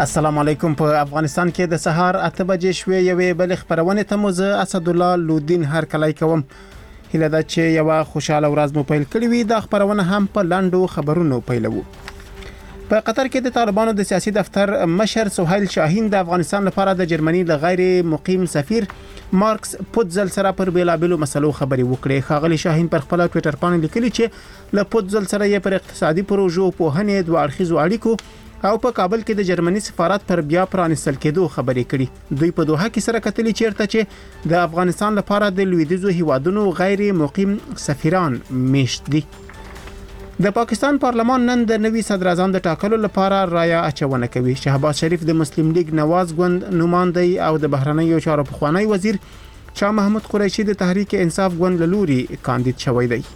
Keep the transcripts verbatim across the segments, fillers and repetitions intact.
السلام علیکم. په افغانستان کې د سهار اته بجې شوې یوې بل خبرونه ته مو زه اسد الله لودین هر کلای کوم. هله دا چې یو خوشاله ورځ مو پیل کړی وي. دا خبرونه هم په لاندو خبرونو پیلوو. په قطر کې د طالبانو د سیاسي دفتر مشر سهیل شاهین د افغانستان لپاره د جرمني ل غیر مقیم سفیر مارکس پوتزل سره پر بیلابلو مسلو خبري وکړي. خاغلی شاهین پر خپل ټوئیټر باندې لیکلي چې ل پوتزل سره یې پر اقتصادي پروژو په هنې دوه اړخیزو اړیکو او په کابل کې د جرمني سفارت پر بیا پرانستل کېدو خبرې کړي. دوی په دوحه کې سره کتلي چیرته چې د افغانستان لپاره د لویدیځو هیوادونو غیر مقیم سفیران میشت دي. د پاکستان پارلمان نن د نوي صدر اعظم د ټاکلو لپاره رایه اچونه کوي. شهباز شریف د مسلم لیگ نواز ګوند نمائندی او د بهرنیو چارو پخوانی وزیر شاه محمود قریشي د تحریک انصاف ګوند لوري کاندید شوی دی.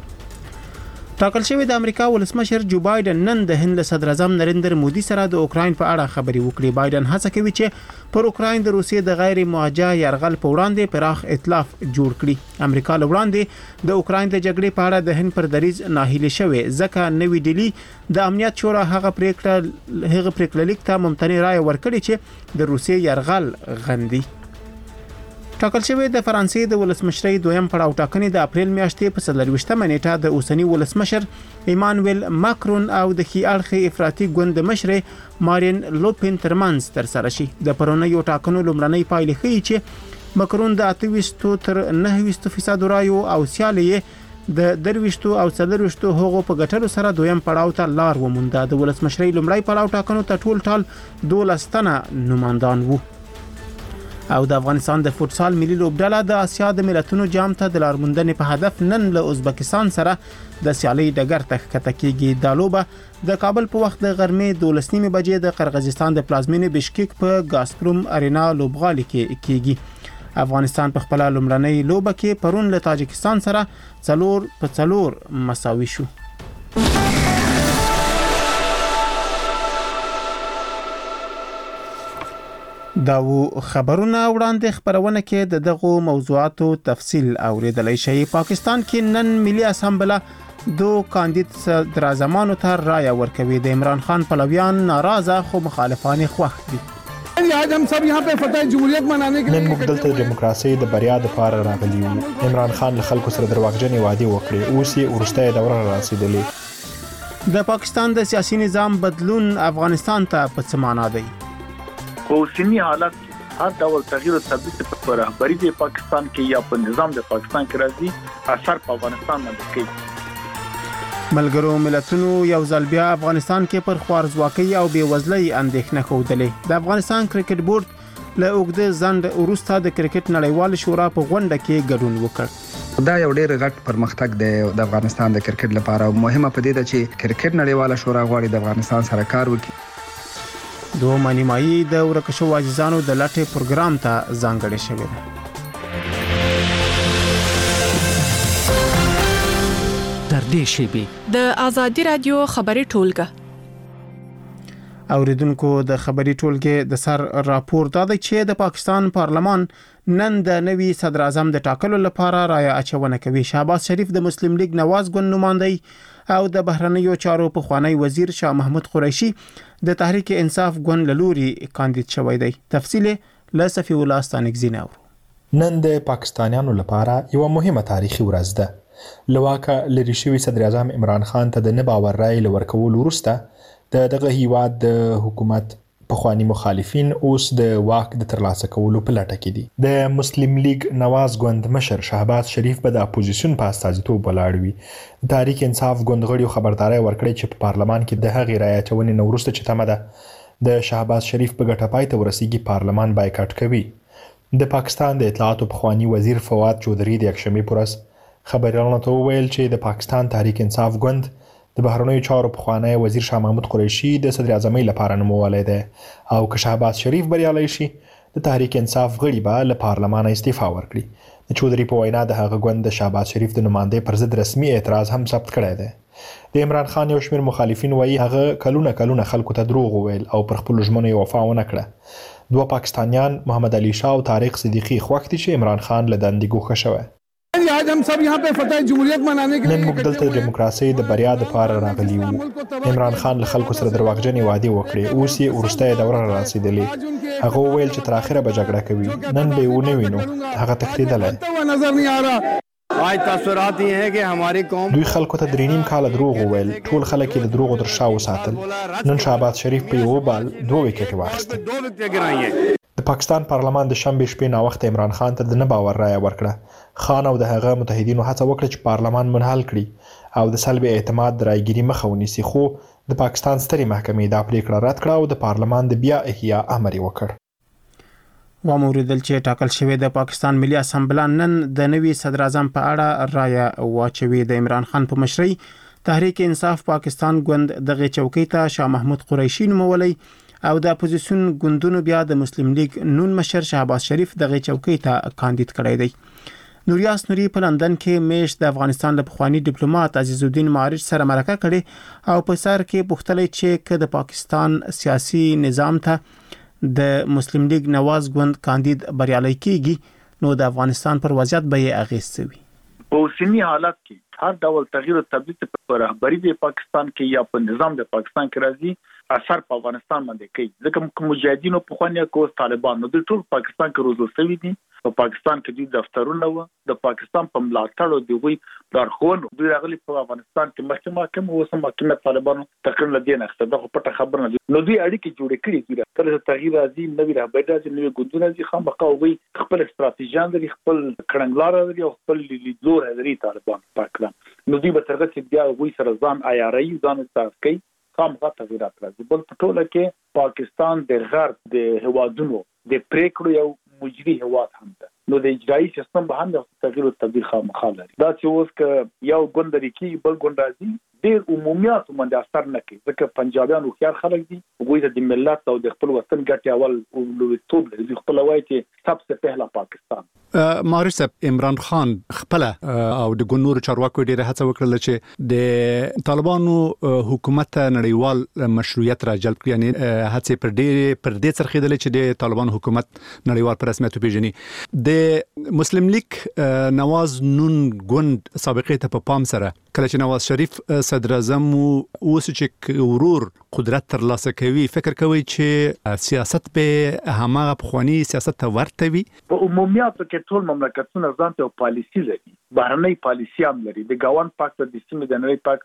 ټاکل شوی د امریکا ولسمشر جو بایدن نن د هند صدر اعظم نریندر مودي سره د اوکراین په اړه خبري وکړي. بایدن هڅه کوي چې پر اوکراین د روسیې د غیر موجه يرغل په وړاندې پراخ ائتلاف جوړ کړي. امریکا له وړاندې د اوکراین د جګړې په اړه د هند پر دریځ ناهیلي شوی ځکه نوې ډیلی د امنیت شورا هغه پریکړه هغه پریکړه لیک ته ممتنع رائے ورکړي چې د روسیې يرغل غندي. ټاکل شوی د فرانسې د ولسمشرۍ دویم پړاو ټاکنې د اپریل میاشتې په څلرويشتمه نیټه د اوسنی ولسمشر ایمانوئل ماکرون او د خي اړخي افراطي ګوند مشر مارین لوپین ترمنځ تر سره شي. د پرونیو ټاکنو لومړنۍ پایلې ښیي چې ماکرون د اته ویشت تر نهه ویشت فیصد رایو او سیالي د درويشتو او څلرويشتو هغو په ګټلو سره دویم پړاو ته لار ومونده. د ولسمشرۍ لومړی پړاو ټاکنو ته ټول ټال دولس تنه نمائندان وو. او د افغانستان د فوتسال ملي لوبډله د اسیا د ملتونو جام ته د لارموندنې په هدف نن له ازبکستان سره د سیالي ډګر ته ښکته کیږي. د لوبه د کابل په وخت د غرمې دولس نیمې بجې د قرغیزستان د پلازمینې بشکیک په ګاسپروم ارینا لوبغالي کې کیږي. افغانستان په خپل لومړنۍ لوبه کې پرون له تاجکستان سره څلور په څلور مساوي شو. دا و خبرونه وړاندې خبرونه کې د دغه موضوعاتو تفصیل اوریدلای شي. پاکستان کې نن ملي اسامبله دو کاندید صدر اعظمانو ته رایه ورکوي. د عمران خان پلویان ناراضه خو مخالفان خوښ دي. آج هم سب یہاں پہ فتح جمهوریت منانے کے نن موږ دلته د دیموکراسي د بریا لپاره راغلي یو. عمران خان له خلکو سره درواغجنې وعده وکړې، اوس یې ورسته دوره رسیدلې. د پاکستان د سیاسي نظام بدلون افغانستان ته په څه معنا دی؟ اوسنی حالت هر ډول تغییر او تبدیل په رهبری د پاکستان کې یا په نظام د پاکستان کې راځي اثر په افغانستان باندې کوي. ملګرو ملتونو یو ځل بیا افغانستان کې پر خوارزواکۍ او بیوزلۍ اندېښنه ښودلې. د افغانستان کرکټ بورډ له اوږده ځنډ وروسته د کرکټ نړیوال شورا په غونډه کې ګډون وکړ. دا یو ډېر غټ پرمختګ دی د افغانستان د کرکټ لپاره. مهمه پدې ده چې کرکټ نړیوال شورا غواړي د افغانستان سره کار وکړي. دوه نیمایي د ورکشو عزیزانو د لټې پروګرام ته ځانګړی شوی دی. تر دې شیبې د آزادي رادیو خبري ټولګه اوریدونکو د خبري ټولګه د سر راپور دا دی چې د پاکستان پارلمان نن د نوي صدر اعظم د ټاکلو لپاره رایه اچونه کوي. شهباز شریف د مسلم لیگ نواز ګوند نمائندی او د بهرنیو چارو پخوانی وزیر شاه محمود قریشي د تحریک انصاف ګوند لوري کاندید شوی دی. تفصیل له صفی الله ستانګزینه. نن د پاکستانیانو لپاره یو مهمه تاریخي ورځ ده. لواکه لری شوی صدر اعظم عمران خان ته د نه باور رائے لورکول وروسته د دغه هیواد د حکومت پخوانی مخالفین اوس د واک د ترلاسه کولو په لټه کې دي. د مسلم لیگ نواز ګوند مشر شهباز شریف به د اپوزیشن په استازیتوب ولاړ وي. تحریک انصاف ګوند غړي خبرداري ورکړي چې په پارلمان کې د هغې رایه اچونې نه وروسته چې تمه ده د شهباز شریف په ګټه پای ته ورسیږي پارلمان بایکاټ کوي. د پاکستان د اطلاعات پخوانی وزیر فواد چودھری د یکشنبه پورس خبريالانو ته ویل چې د پاکستان تحریک انصاف ګوند د بهرنیو چارو پخوانی وزیر شاه محمود قریشي د صدر اعظمۍ لپاره نومولی دی او که شهباز شریف بریالی شي د تحریک انصاف غړي به له پارلمانه استعفا ورکړي. د چودھری په وینا د هغه ګوند د شهباز شریف د نمایندې پر ضد رسمي اعتراض هم ثبت کړی دی. د عمران خان یو شمېر مخالفین وایي هغه کلونه کلونه خلکو ته دروغ وویل او پر خپلو ژمنو یې وفا ونه کړه. دوه پاکستانیان محمد علي شاه او طارق صدیقي خوښ دي چې عمران خان له دندې ګوښه شوی. आज हम सब यहाँ पे फतह जमहूरियत मनाने के نن लिए موږ دلته د دیموکراسۍ د بریا د پاره راغلي وو. عمران خان له خلکو سره درواغجنې وعدې وکړې، اوس یې وروستۍ دوره را رسېدلې. هغه وویل چې تر اخره به جګړه کوي، نن به یې ونه وینو، هغه تښتېدلی. नजर नहीं आ रहा. आज تاثرات ये है कि हमारी قوم دوی خلکو ته درې نیم کاله دروغ وویل، ټول خلک یې د دروغو تر شا وساتل. نن شهباز شریف په یوه بال دوه ویکټې واخیستې. दो विकेट गिराई है. د پاکستان پارلمان د شنبې شپې ناوخته عمران خان ته د نه باور رایه ورکړه. خان او د هغه متحدینو هڅه وکړه چې پارلمان منحل کړي او د سلب اعتماد د رایګیري مخه ونیسي، خو د پاکستان سترې محکمې دا پریکړه رد کړه او د پارلمان د بیا احیا امر یې وکړ. وموریدل چې ټاکل شوی د پاکستان ملي اسمبلی نن د نوي صدر اعظم په اړه رایه واچوي. د عمران خان په مشرۍ تحریک انصاف پاکستان ګوند دغه چوکۍ ته شاه محمود قریشي نومولی او د اپوزیشن ګوندونو بیا د مسلم لیگ نون مشر شهباز شریف دغه چوکۍ ته کاندید کړی دی. نوریاس نوري په لندن کې میش د افغانستان د پخوانی ډیپلوماټ عزیز الدین معارج سره مرکه کړي او په سر کې پوښتنه چې ک د پاکستان سیاسي نظام ته د مسلم لیگ نواز ګوند کاندید بریالي کیږي نو د افغانستان پر وضعیت به یې اغیز وي. په اوسنی حالت کې هر ډول تغییر او تبدیل په رهبری د پاکستان کې یا په نظام د پاکستان کې راځي اثر په افغانستان باندې کوي. ځکه مجاهدینو په خوانیا کو طالبان نو د ټول پاکستان کې روزل شوی دي. په پاکستان کې د دفترونه و د پاکستان په ملاتړ او د وی لارښوونو دوی راغلي په افغانستان کې محکمه کوم اوس محکمه طالبانو تقریر لدی نه څه د پټه خبر نه نو دوی اړیکې جوړې کړې دي. کله تغییر راځي نوې رهبری راځي نوې ګوندونه راځي خامخا وی خپل استراتیژیان لري، خپل کړنګلار لري او خپل لیدلور لري طالبان پاکستان. نو دوی به ترغه چې بیا وی سره ځان عیاري ځان تاسو کوي خامخا تغیرات راځي. بل په ټوله کې پاکستان د غرب د هوادونو د پریکړو یو مجري هواد هم ده. نو د اجرایي سیستم به هم د تغییر او تبدیل خامخا لري. دا چې اوس ک یو ګوند لري کې بل ګوند راځي ډېر عمومیات باندې اثر نه کوي ځکه پنجابیان او خيار خلک دي وګوي د ملت او د خپل وطن ګټي اول او لویتوب لري خپل وایي چې سبسه پهلا پاکستان. معارج صاحب عمران خان خپل او د ګونور چارواکو ډیره هڅه وکړه چې د طالبانو حکومت نړیوال مشروعیت را جلب کړي، یعنی هڅه پر ډیره پر دې څرخیدل چې د طالبانو حکومت نړیوال په رسمیت پیژني. د مسلم لیگ نواز نون ګوند سابقه ته په پام سره کله چې نواز شریف صدر اعظم اوس چې ورور قدرت تر لاسه کوي فکر کوي چې سیاست به همغه پخوانی سیاست ته ورته وي. په عمومیت کې ټول مملکتونه ځان ته پالیسی لري، بهرنۍ پالیسی هم لري. د ګاون پاک د سیمې د نړۍ پاک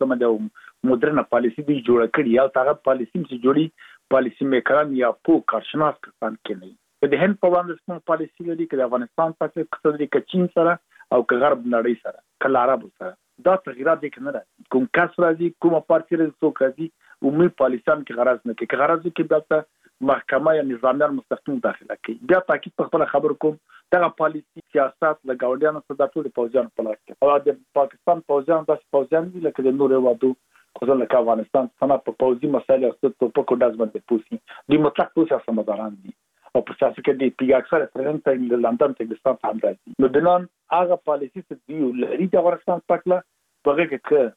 د مدرنه پالیسی دی جوړ کړی یا هغه پالیسی چې جوړي پالیسی میکران یا پو کارشناس کسان کې نه. د هند په وړاندې کوم پالیسی لري چې د افغانستان پاک اقتصادي کچین سره او غرب نړۍ سره کله عربو سره دا تغیرات دي کنه راځي. کوم کس راځي کومه پارټي راځي څوک راځي عمومي پالیسان کې غرض نه کوي. غرض کې بیا محکمه یا نظامیان مستقیم داخله کوي. بیا تاکید په خپل خبر کوم دا پالیسی سیاست د گاونډیانو سره د ټول پوځیان په لاس کې او د پاکستان پوځیان د پوځیان دي لکه د نور وادو خو لکه افغانستان څنګه په پوځي مسایل او ستو په کوډاز باندې پوسی دي مطلق پوسی سمداران دي او په سیاست کې د پی اکثر پرنټ د لندن ته د ستان هم راځي. نو د نن هغه پالیسی چې دی لري د افغانستان پکله پرې کې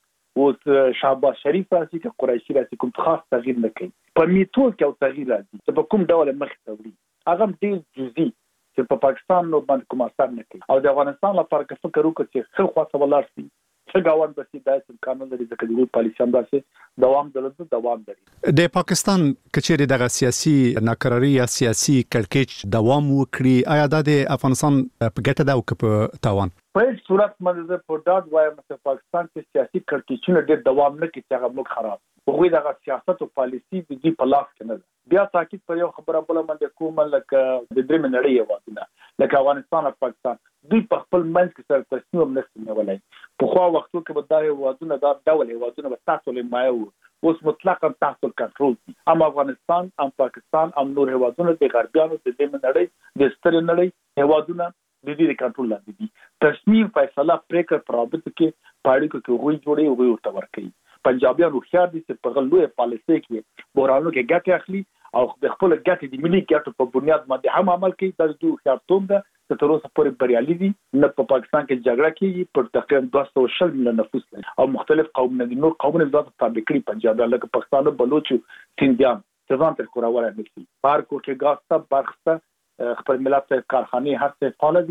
او شهباز شریف راځي چې قریشي راځي کوم خاص تغییر نه کوي. په میتود کې او تغییر راځي چې په کوم ډول مخ ته وړي هغه ډیر جزئی چې په پاکستان نو باندې کوم اثر نه کوي او د افغانستان لپاره که فکر وکړي چې خو خاصه ولر سي څنګه گاون بسي داسې قانون لري چې د پالیسي هم داسې دوام درلود دوام لري. د پاکستان کچېری دغه سیاسي ناکراری یا سیاسي کړکېچ دوام وکړي آیا د افغانستان په ګټه ده او په تاوان؟ په هیڅ صورت باندې په ډاډ وایم چې پاکستان کې سیاسي کړکېچونه ډېر دوام نه کوي چې هغه موږ خراب وګورئ دغه سیاست او پالیسي د دې په لاس کې نه ده. بیا تاکید پر یو خبره بل باندې کوم لکه د درې منړۍ یوازونه لکه افغانستان او پاکستان دوی په خپل منځ کې سره تصمیم نه نیولای. په خو وختو کې به دا یوازونه دا ډول یوازونه به تاسو له مایو اوس مطلقاً تاسو کنټرول دي. ام افغانستان ام پاکستان ام نور یوازونه د غربیانو د دې منړۍ د ستر نړۍ یوازونه د دې کنټرول لاندې دي. تصمیم فیصله پریکړه پرابط کې پاړې کې وګړي جوړي وګړي ورته ورکړي. پنجابیان خو دي چې په غلوې پالیسي کې بورانو کې ګټه اخلي او د خپل ګټې د ملي ګټو په بنیاد باندې هم عمل کوي. د دوی خیارتوم ده چې تر اوسه پورې بریالي دي نه په پاکستان کې جګړه کیږي پر تقریبا دوه سوه شل میلیونه نفوس لري او مختلف قومونه دي. نور قومونه ځان تابع کړي پنجابیان لکه پښتانه بلوچ سیندیان ځان تر کوراوله نشي. بار کوټه ګاسته برخته خپل ملت کارخانه هر څه فعال دي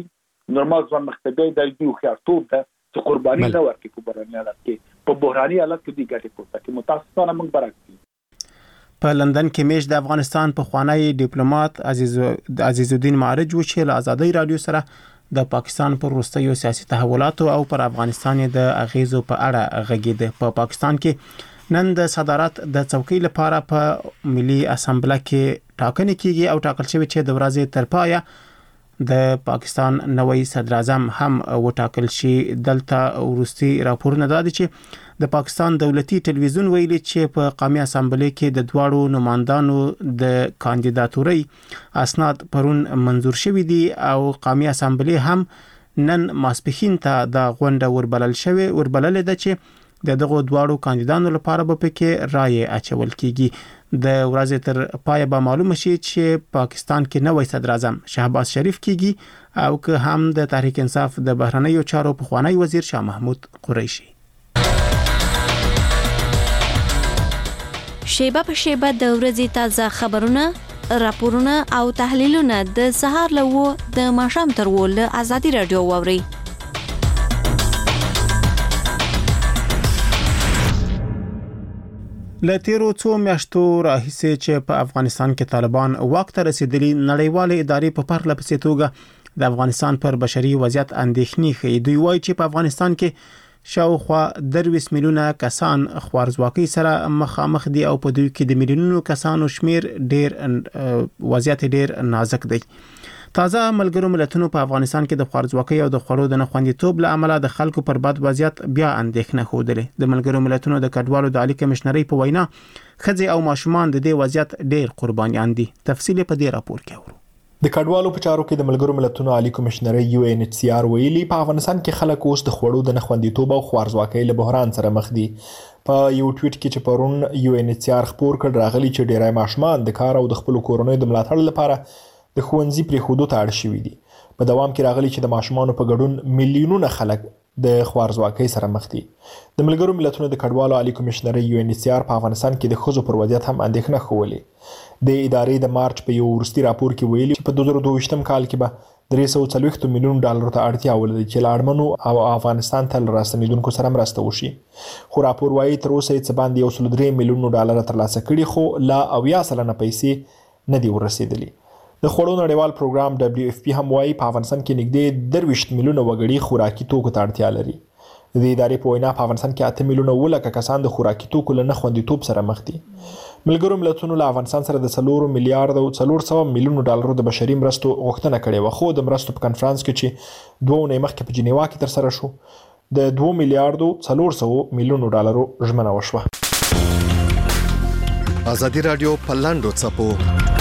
نورمال ځوان مختبي د یو خیارتوب ده چې قرباني نه ورکړي په بهرني حالت کې په بحراني حالت کې دی ګټه کوي چې متاسفانه موږ برعکس په لندن کې میش د افغانستان په خوانی ډیپلوماټ عزیز عزیز الدین معرج و چې له آزادۍ رادیو سره د پاکستان پر وروستیو سیاسي تحولاتو او پر افغانستان د اغیزو په اړه غږیده. په پا پاکستان کې نن د صدارت د څوکۍ لپاره په ملي اسمبلی کې ټاکنې کیږي او ټاکل شوی چې د ورځې تر پایه د پاکستان نوی صدر اعظم هم وټاکل شي. دلته ورستي راپورونه دادي چې د پاکستان دولتي ټلویزیون ویلي چې په قومي اسمبلی کې د دواړو نمائندانو د کاندیداتورۍ اسناد پرون منزور شوي دي او قومي اسمبلی هم نن ماسپښین ته د غونډه وربلل شوی وربلل ده چې د دغه دواړو کاندیدانو لپاره به پکې رائے اچول کیږي. د ورځې تر پای به معلوم شي چې پاکستان کې نوی صدر اعظم شهباز شریف کیږي او که هم د تحریک انصاف د بهرنیو چارو پخوانی وزیر شاه محمود قریشي. شیبه په شیبه د ورځې تازه خبرونه، راپورونه او تحلیلونه د سهار لوو د ماښام تر ول آزادي رادیو ووري. له تیرو څو میاشتو راهیسې چې په افغانستان کې طالبان واک ته رسیدلي، نړیوالې ادارې په پرله پسې توګه د افغانستان پر بشري وضعیت اندېښنې ښيي. دوی وایي چې په افغانستان کې شاوخوا درویس میلیونه کسان خوارزواکۍ سره مخامخ دي او په دوی کې د میلیونونو کسانو شمیر ډیر وضعیت ډیر نازک دی. تازه ملګرو ملتونو په افغانستان کې د خوارزواکۍ او د خوړو د نخوندیتوب له امله د خلکو پر بد وضعیت بیا اندېښنه خوده. د ملګرو ملتونو د کډوالو د عالی کمشنرۍ په وینا ښځې او ماشومان د دې وضعیت ډیر قربانیان دي. تفصیل په دې راپور کې اورو. د کډوالو په چارو کې د ملګرو ملتونو عالی کمشنرۍ یو ان ایچ سی آر ویلي په افغانستان کې خلک اوس د خوړو د نخوندیتوب او خوارزواکۍ له بحران سره مخ دي. په یو ټویټ کې چې پرون یو ان ایچ سی آر خبر کړ راغلي چې ډیری ماشومان د کار او د خپل کورنۍ د ملاتړ لپاره د ښوونځي پرې خودو ته اړ شوي دي. په دوام کې راغلي چې د ماشومانو په ګډون میلیونونه خلک د خوارزواکۍ سره مخ دي. د ملګرو ملتونو د کډوالو عالی کمشنرۍ یو ان ایچ سی آر په افغانستان کې د ښځو پر وضعیت هم اندېښنه ښولې. د ادارې د مارچ په یو وروستي راپور کې ویلي چې په دوه زره دوه ویشتم کال کې به درې سوه څلوېښت میلیون ډالرو ته اړتیا ولري چې له اړمنو او افغانستان ته راستنیدونکو سره مرسته وشي. خو راپور وایي تر اوسه یې څه باندې یو سل درې میلیونو ډالر ترلاسه کړي خو لا اویا سلنه پیسې نه دي ورسېدلي. د خوړو نړیوال پروګرام دبليو اف پی هم وایي په افغانستان کې نږدې درویشت میلیونه وګړي خوراکي توکو ته اړتیا لري. د ادارې په وینا په افغانستان کې اته میلیونه اووه لکه کسان د خوراکي توکو له نخوندیتوب سره مخ دي. ملګرو ملتونو له افغانستان سره د څلور میلیارډ او څلور سوه میلیونو ډالرو د بشري مرستو غوښتنه کړې وه، خو د مرستو په کنفرانس کې چې دوه اونۍ مخکې په جنیوا کې ترسره شو د دوه میلیارډو څلور سوه میلیونو ډالرو ژمنه وشوه. آزادي رادیو په لاندو څپو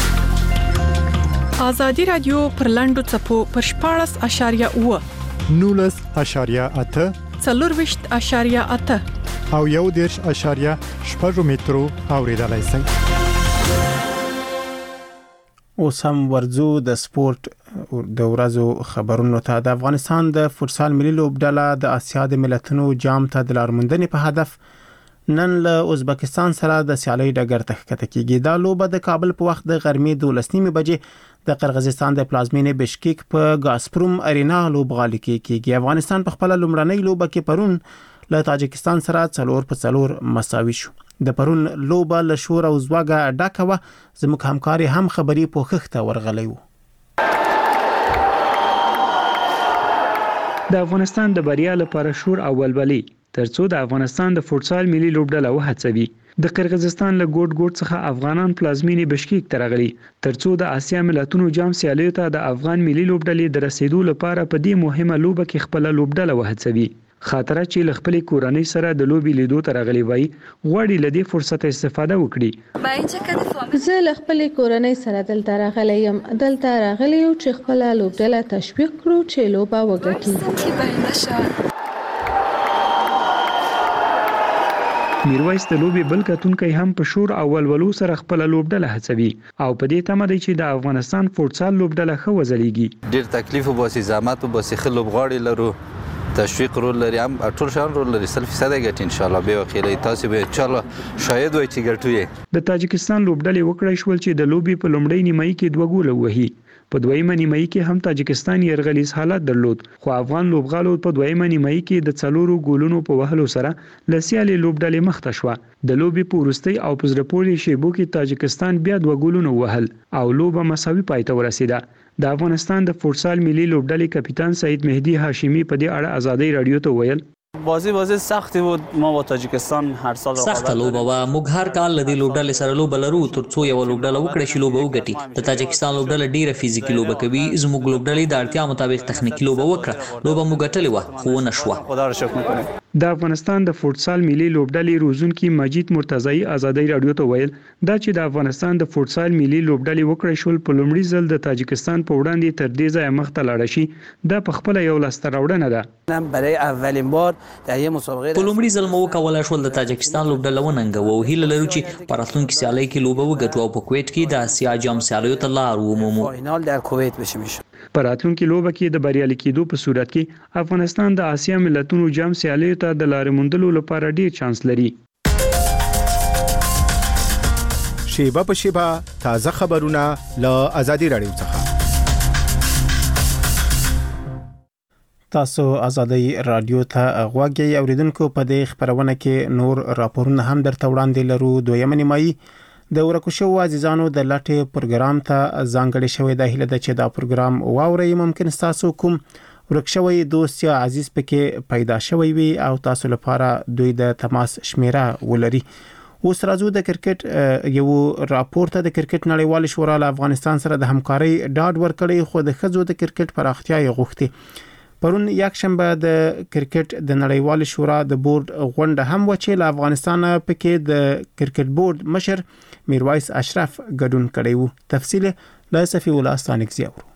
آزادي رادیو پر لاندو څپو پر شپاړس اشاریه اوه نولس اشاریه اته څلورویشت اشاریه اته او یو دېرش اشاریه شپږ مترو اوریدلای شئ. اوس هم ورځو د سپورت د ورځو خبرونو ته. د افغانستان د فوتسال ملي لوبډله د اسیا د ملتونو جام ته د لارموندنې په هدف نن له ازبکستان سره د سیالۍ ډګر ته ښکته کیږي. دا لوبه د کابل په وخت د غرمې دولس نیمې بجې د قرغیزستان د پلازمینې بشکیک په غاسپروم ارینا لوبغالي کې کیږي. افغانستان په خپل لومړنۍ لوبه کې پرون له تاجکستان سره څلور په څلور مساوي شو. د پرون لوبه له شور او زواګه ډکه وه. زموږ همکاري هم خبري پوښښ ته ورغلی وو. د افغانستان د بریا لپاره شور او ولولي ترڅو د افغانستان د فوتسال ملي لوبډله وهڅوي. د قرغیزستان له ګوټ ګوټ څخه افغانان پلازمینې بشکیک ته راغلي ترڅو د آسیا ملتونو جام سیالیو ته د افغان ملي لوبډلې د رسیدو لپاره په دې مهمه لوبه کې خپل لوبډله وهڅوي. خاطره چې له خپل کورنۍ سره د لوبي لیدو ته راغلي وای غواړي له دې فرصت استفاده وکړي. زه له خپل کورنۍ سره دلته راغلی یم. دلته راغلی یو چې خپل لوبډله تشویق کړو چې لوبه وګټي. میرویس د لوبي بل کتونکي هم په شور او ولولو سره خپل لوبډله هڅوي او په دې تمه دی چې د افغانستان فوتسال لوبډله ښه وځلېږي. ډیر تکلیف وباسي، زحمت وباسي، ښه لوبغاړي لرو، تشویق رول لري، هم ټول شان رول لري. سل فیصد ګټي ان شاء الله به وکیلې تاسو به ان شاء الله شاید وای چې ګټوي. د تاجکستان لوبډلې وکړای شول چې د لوبي په لومړۍ نیمایي کې دوه ګول وهي په دویمه نیمایي کې هم تاجکستان یرغلیز حالت درلود خو افغان لوبغالو په دویمه نیمایي کې د څلورو ګولونو په وهلو سره له سیالي لوبډلې مخته شوه د لوبې په وروستۍ او په زړه پورې شیبو کې تاجکستان بیا دوه ګولونه وهل او لوبه مساوي پای ته ورسیده د افغانستان د فوټسال ملي لوبډلې کپتان سعید مهدی هاشمی په دې اړه ازادي رادیو ته ویل بازی بازی سختی بود ما با تاجیکستان هر سال سخت لوبه و موږ هر کال لدی لوبډلې سره لوبه لرو ترڅو یو لوبډله وکړي چې لوبه وګټي د تاجیکستان لوبډله ډیره فزیکي لوبه کوي زموږ لوبډلې د اړتیا مطابق تخنیکی لوبه وکړه لوبه موږ ګټلې و خو نه شو خدا را شکر میکنم د افغانستان د فوټسال ملي لوبډلې روزونکي مجید مرتضی ازادي رادیو ته ویل دا چې د افغانستان د فوټسال ملي لوبډلې وکړې شول په لومړي ځل د تاجیکستان په وړاندې تر دې ځای مخ ته لاړ شي دا په خپل یو لاسته راوړنه ده برای اولین بار در یه مسابقه په لومړي ځل مو وکولای شول د تاجکستان لوبډله وننګو او هیله لرو چې په راتلونکي سیالۍ کې لوبه وګټو او په کویت کې د اسیا جام سیالیو ته لار ومومو فینال در کویت بشیم په راتلونکي لوبه کې د بریالي کېدو په صورت کې افغانستان د اسیا ملتونو جام سیالیو ته د لارې موندلو لپاره ډیر چانس لري شیبه په شیبه تازه خبرونه له ازادي رادیو څخه تاسو ازادي رادیو ته غوږی اوریدونکو په دې خبرونه کې نور راپورونه هم درته وړاندې لرو دویمه نیمایي د ورکو شو عزیزانو د لاټه پروګرام ته ځانګړی شوی د هیله د چې دا پروګرام واوري ممکن تاسو کوم ورکشوي دوست یا عزیز پکې پیدا شوی وي او تاسو لپاره دوی د تماس شمیره ولري اوس راځو د کرکټ یو راپور ته د کرکټ نړیوال شورا له افغانستان سره د همکاري ډاډ ورکړي خو د خزو د کرکټ پراختیا یې غوښتي پرون یک شنبه د کرکټ د نړیوال شورا د بورډ غونډه هم وچې له افغانستان پکې د کرکټ بورډ مشر میرویس اشرف ګډون کړی وو تفصیل له صفی الله ستانکزی اورو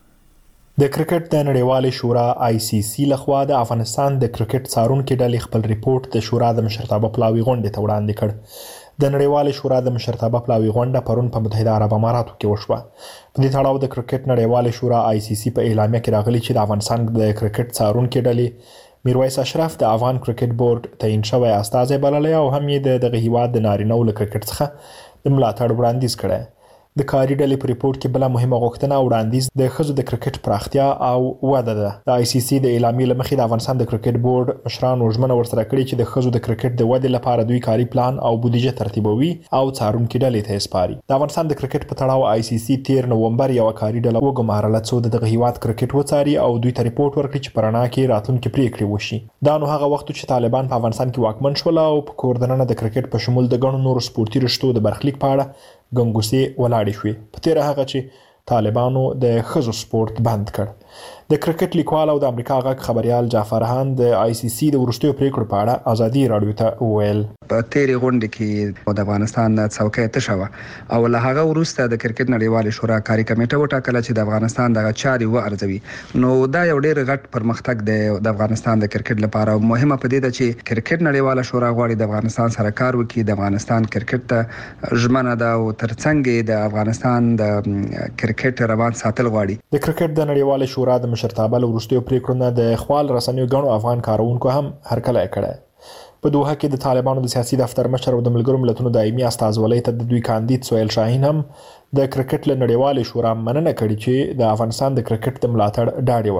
د کرکټ د نړیوال شورا آی سی سی لخوا د افغانستان د کرکټ څارونکو ډلې خپل ریپورت د شورا د مشرتابه پلاوي غونډې ته وړاندې کړ د نړیوال شورا د مشرتابه پلاوي غونډه پرون په متحده عرب اماراتو کې وشوه په دې تړاو د کرکټ نړیوال شورا آی سی سی په اعلامیه کې راغلي چې د افغانستان د کرکټ څارونکو ډلې میرویس اشرف د افغان کرکټ بورډ تعین شوی استازی بللی او هم یې د دغه هیواد د نارینه ول کرکټ څخه د ملاتړ وړاندیز کړی د کاري ډلې په ریپورت کې بل مهمه غوښتنه وړاندیز د خزو د کرکټ پراختیا او وده ده د آی سی سی د اعلامیې لمخې د افغانستان د کرکټ بورډ مشرانو ژمنه ورسره کړې چې د خزو د کرکټ د ودې لپاره دوی کاري پلان او بودیجه ترتیبوي او څارونکو ډلې ته سپاري د افغانستان د کرکټ په تړاو آی سی سی تیر نومبر یو کاري ډله وګمارله څو د هیواد کرکټ وڅاري او دوی ته ریپورت ورکړي چې پرانا کې راتلونکي پریکړې وشي دا نو هغه وخت چې طالبان په افغانستان کې واکمن شول او په کوردننه د کرکټ په شمول د ګڼو نورو سپورتي رشتو د برخلیک په اړه ګنګوسې ولاړې شوې په تیر هغه چې طالبانو د خزو سپورت بند کړ د کرکټ لیکوال او د امریکا غږ خبريال جعفر هان د آی سی سی د ورستیو پریکړو په اړه ازادي رادیو ته ویل په تیرې غونډه کې د افغانستان څوکۍ تشوه او له هغه وروسته د کرکټ نړیوال شورا کاري کمیټه وټاکله چې د افغانستان د چاري و ارزوي نو دا یو ډېر غټ پرمختګ دی د افغانستان د کرکټ لپاره مهمه پدې ده چې کرکټ نړیوال شورا غواړي د افغانستان سره کار وکړي د افغانستان کرکټ ته ژمنه ده او ترڅنګ د افغانستان د کرکټ روان ساتل غواړي د کرکټ د نړیوال شورا د مشرتابه له وروستیو پریکړو نه د خپل رسنیو غنو افغان کارونکو هم هرکلی کړی په دوحه کې د طالبانو د سیاسي دفتر مشر او د ملګرو ملتونو دایمي استازولۍ ته د دوی کاندید سویل شاهین هم د کرکټ له نړیوال شورا مننه کړې چې د افغانستان د کرکټ د ملاتړ ډاډ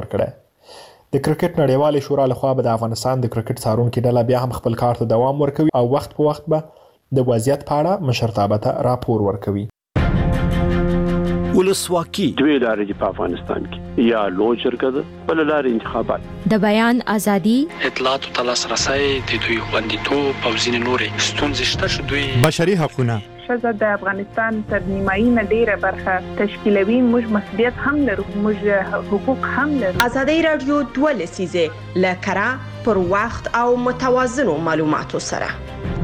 ورکړي د کرکټ نړیوال شورا لخوا به د افغانستان د کرکټ څارونکو ډله بیا هم خپل کار ته دوام ورکوي او وخت په وخت به د وضعیت په اړه مشرتابه ته راپور ورکوي ولسواکي دوی لارې په افغانستان کې یا لوی شرکت بل لارې انتخابات د بیان ازادي اطلاعات او تلاسرسي د دوی خوندیتوب او ځینې نورې ستونزې شته چې دوی بشري حقوقونه شزه د افغانستان تر نیمایي نه ډیره برخه تشکیلوي موږ مسؤلیت هم لرو موږ حقوق هم لرو ازادي رادیو دوه لسیزه لکرا پر وخت او متوازن معلوماتو سره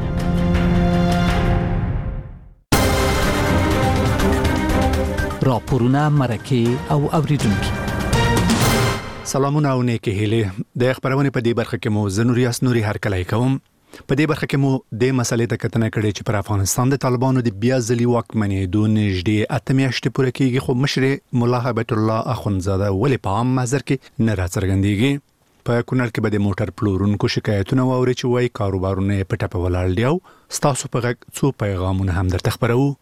راپورونه مرکه او اوریدونکو سلامونه او نیکی هیله د خبرونه په دې برخه کې مو زنوریاس نوري هرکلای کوم په دې برخه کې مو د مسلې ته کتنه کړې چې پر افغانستان د طالبانو د بیا ځلي واکمنۍ د نږدې اتمیاشتې پورې کېږي خو مشر مولا هیبت الله اخونزاده ولې په عام محضر کې نه راڅرګندېږي په کونړ کې به د موټر پلورونکو شکایتونه واوري چې وایي کاروبارونه په ټپه ولاړ دي او ستاسو په غږ څو پیغامونه هم درته خبرو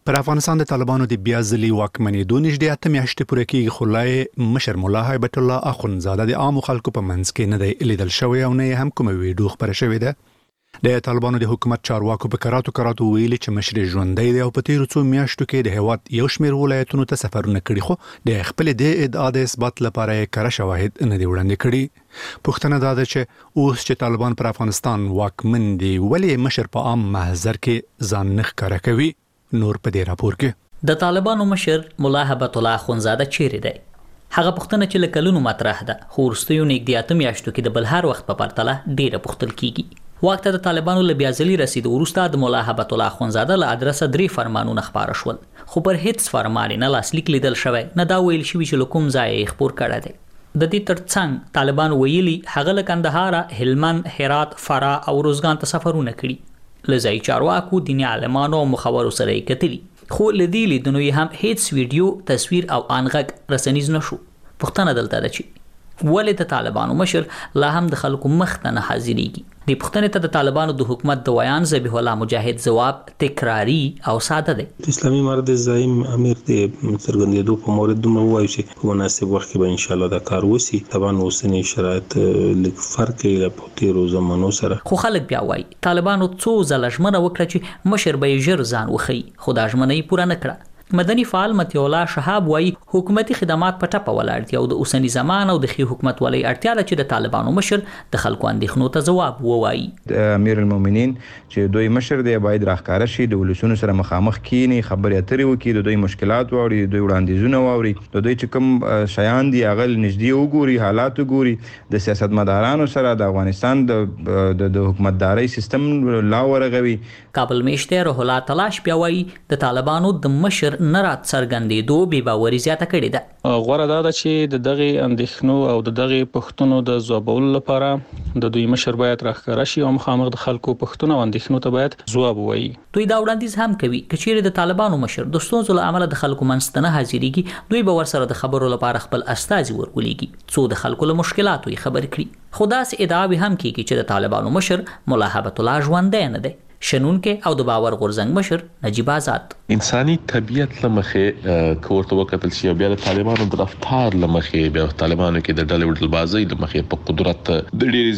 پر افغانستان د طالبانو د بیا ځلي واکمنېدو نږدې اته میاشتې پوره کېږي، خو لا مشر ملا هیبت الله اخوندزاده د عامو خلکو په منځ کې نه دی لیدل شوی او نه هم کومه ویډیو خپره شوې ده. د طالبانو د حکومت چارواکو په کراتو کراتو ویلي چې مشر ژوندی دی او په تیرو څو میاشتو کې د هیواد یو شمېر ولایتونو ته سفرونه کړي، خو د خپل د ادعا د اثبات لپاره یې کره شواهد نه دي وړاندې کړي. پوښتنه دا ده چې اوس چې طالبان پر افغانستان واکمن دي، ولې مشر په عام محضر کې ځان نه ښکاره کوي؟ نور په دې راپور کې د طالبانو مشر ملا هیبت الله اخوندزاده چیرې دی؟ هغه پوښتنه چې له کلونو مطرح ده، خو وروستیو نږدې اته میاشتو کې د بل هر وخت په پرتله ډیره پوښتل کیږي. واک ته د طالبانو له بیا ځلي رسیدو وروسته د ملا هیبت الله اخوندزاده له ادرسه درې فرمانونه خپاره شول، خو پر هیڅ فرمان نه لاسلیک لیدل شوی، نه دا ویل شوي چې له کوم ځایه یې خپور کړی دی. د دې ترڅنګ طالبان ویلي هغه له کندهار، هلمند، هرات، فراه او روزګان ته سفرونه کړي. له ځایي چارواکو، دیني عالمانو او مخورو سره یې کتلي، خو له دې لیدنو یې هم هیڅ ویډیو، تصویر او انغږ رسنیز نشو. پوښتنه دلته ده چې ولې د طالبانو مشر لا هم د خلکو مخ ته نه حاضرېږي؟ دې پوښتنې ته د طالبانو د حکومت د ویان ذبیح الله مجاهد ځواب تکراری او ساده دی. اسلامي امارت زعیم امیر د څرګندېدو په مورد دومره ووایي چې په مناسب وخت کې به انشاءالله دا کار وشي. طبعا اوسنی شرایط لږ فرق کوي په تېرو زمانو سره، خو خلک بیا وایي طالبانو څو ځله ژمنه وکړه چې مشر به یې ژر ځان وښیي، خو دا ژمنه یې پوره نه کړه. مدني فعال مطیع الله شهاب وایي حکومتي خدمات په ټپه ولاړ دي او د اوسني زمان او د ښې حکومت ولې اړتیا ده چې د طالبانو مشر د خلکو اندېښنو ته ځواب ووایي. د امیر المؤمنین چې دوی مشر دی باید راښکاره شي، د ولسونو سره مخامخ کینی، خبرې اترې وکړي، د دوی مشکلات واوري، د دوی وړاندیزونه واوري، د دوی چې کوم شیان دي هغه نږدې وګوري، حالات وګوري، د سیاستمدارانو سره د افغانستان د د حکومتدارۍ سیستم لا ورغوي. کابل میشته روح الله تلاش بیا وایي د طالبانو د مشر نه رات څرګندېدو بې باوري زیاته کړې ده. غوره دا ده چې د دغې اندېښنو او د دغې پوښتنو د ځوابولو لپاره د دوی مشر باید راښکاره شي او مخامخ د خلکو پوښتنو او اندېښنو ته باید ځواب ووایي. دوی دا وړاندیز هم کوي که چیرې د طالبانو مشر د ستونزو له امله د خلکو منځ ته نه حاضرېږي، دوی به ورسره د خبرو لپاره خپل استازي ورولېږي څو د خلکو له مشکلاتو یې خبرې کړي. خو داسې ادعاوې هم کېږي چې د طالبانو مشر ملا هیبت الله ژوندی نه دی. شنونکې او د باور غورځنګ مشر نجیب آزاد انساني طبيعت لمخې کوورته وکتل شي، بیا د طالبانو د رفتار لمخې، بیا طالبانو کې د ډلې وډلبازۍ لمخې، په قدرت د ډېرې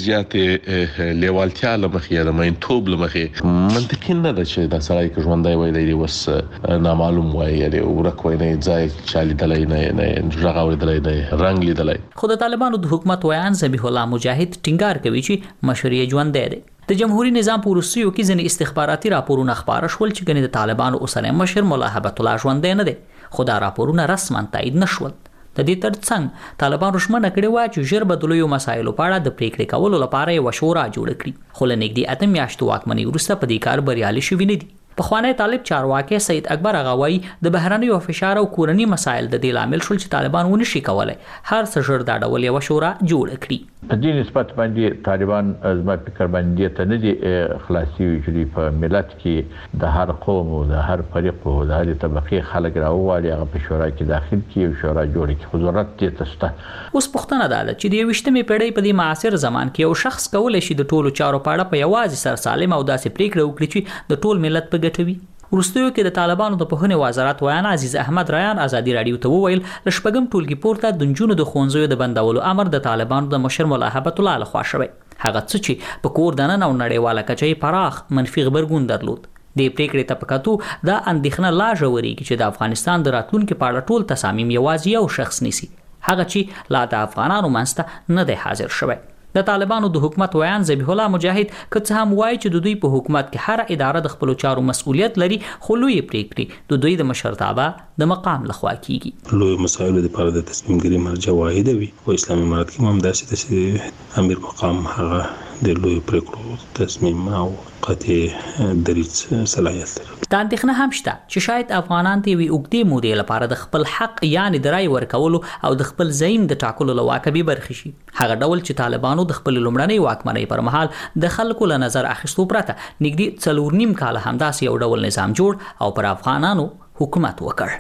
زیاتې لیوالتیا لمخې، د مینتوب لمخې منطقي نه ده چې دا سړی که ژوندی ویلی دی اوس نامعلوم وایي، یعنې ورک وایي، نه ځای چا لیدلی، نه غږ اورېدلی، نه رنګ لیدلی. خو د طالبانو د حکومت ویان ذبیح الله مجاهد ټینګار کوي چې مشر یې ژوندی دی. د جمهوریت نظام په وروستیو کې ځینې استخباراتي راپورونه خپاره شول چې ګنې د طالبانو اوسنی مشر ملا هیبت الله ژوندی نه دی، خو دا راپورونه رسما تایید نه شول. د دې ترڅنګ طالبانو ژمنه کړې وه چې ژر به د لویو مسایلو په اړه د پریکړې کولو لپاره یوه شورا جوړه کړي، خو له نږدې اته میاشتو واکمنۍ وروسته په دې کار بریالي شوي نه دي. پخوانی طالب چارواکي سید اکبر اغاوی د بهرنیو فشار او کورنی مسایل د دې لامل شول چې طالبان ونه شي کولای هر څه ژر دا ډول یو شورا جوړ کړي. په دې نسبت باندې طالبان زما فکر باندې ته نه دي خلاصي وجري په ملت کې د هر قوم او د هر فريق او د هر طبقه خلک راوالي هغه په شورا کې داخل کی او شورا جوړ کی ضرورت دې تسته. اوس پښتنه ده چې د یوشتمې پیړۍ په دې معاصر زمان کې یو شخص کولای شي د ټولو چارو په اړه په یوازې سر سالم او داسې پریکړه وکړي چې د ټول ملت په ګټه وي. وروستیو کې د طالبانو د پوهنې وزارت ویان عزیز احمد ریان ازادي رادیو ته وویل ل شپږم ټولګي پورته د نجونو د ښوونځیو د بندولو امر د طالبانو د مشر ملا هیبت الله لخوا شوی. هغه څه چې په کور دننه او نړیواله کچه یې پراخ منفي غبرګون درلود. د پریکړې ته په کتو دا اندېښنه لا ژورېږي چې د افغانستان د راتلونکي په اړه ټول تصامیم یوازې یو شخص نیسي، هغه چې لا د افغانانو منځ ته نه دی حاضر شوی. د طالبانو د حکومت ویان ذبیح الله مجاهد که څه هم وایي چې د دوی په حکومت کې هر اداره د خپلو چارو مسؤلیت لري، خو لوی پریکړې د دوی د مشرتابه د مقام لخوا کیږي. لوی مسایلو لپاره د تصمیم ګیري مرجع واحده وي او اسلامي امارت کې هم داسې چې امیر مقام هغه د لوی پریکړو تصمیم او قطعي دریځ صلاحیت لري. دا اندېښنه هم شته چې شاید افغانان ته یوې اوږدې مودې لپاره د خپل حق یعنې د رای ورکولو او د خپل زعیم د ټاکلو له واکه بې برخې شي، هغه ډول چې طالبانو د خپل لومړنۍ واکمنۍ پر مهال د خلکو له نظر اخیستو پرته نږدې څلور نیم کاله همداسې یو ډول نظام جوړ او پر افغانانو حکومت وکړ.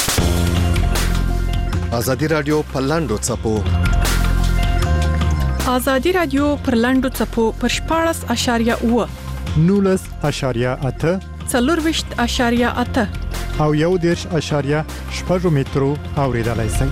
ازادي رادیو په لاندو څپو ازادي رادیو پر لاندو څپو پر شپاړس اشاریه اوه نولس اشاریه اته څلور ویشت اشاریه اته او یو دیرش اشاریه شپږ مترو اوریدلای شئ.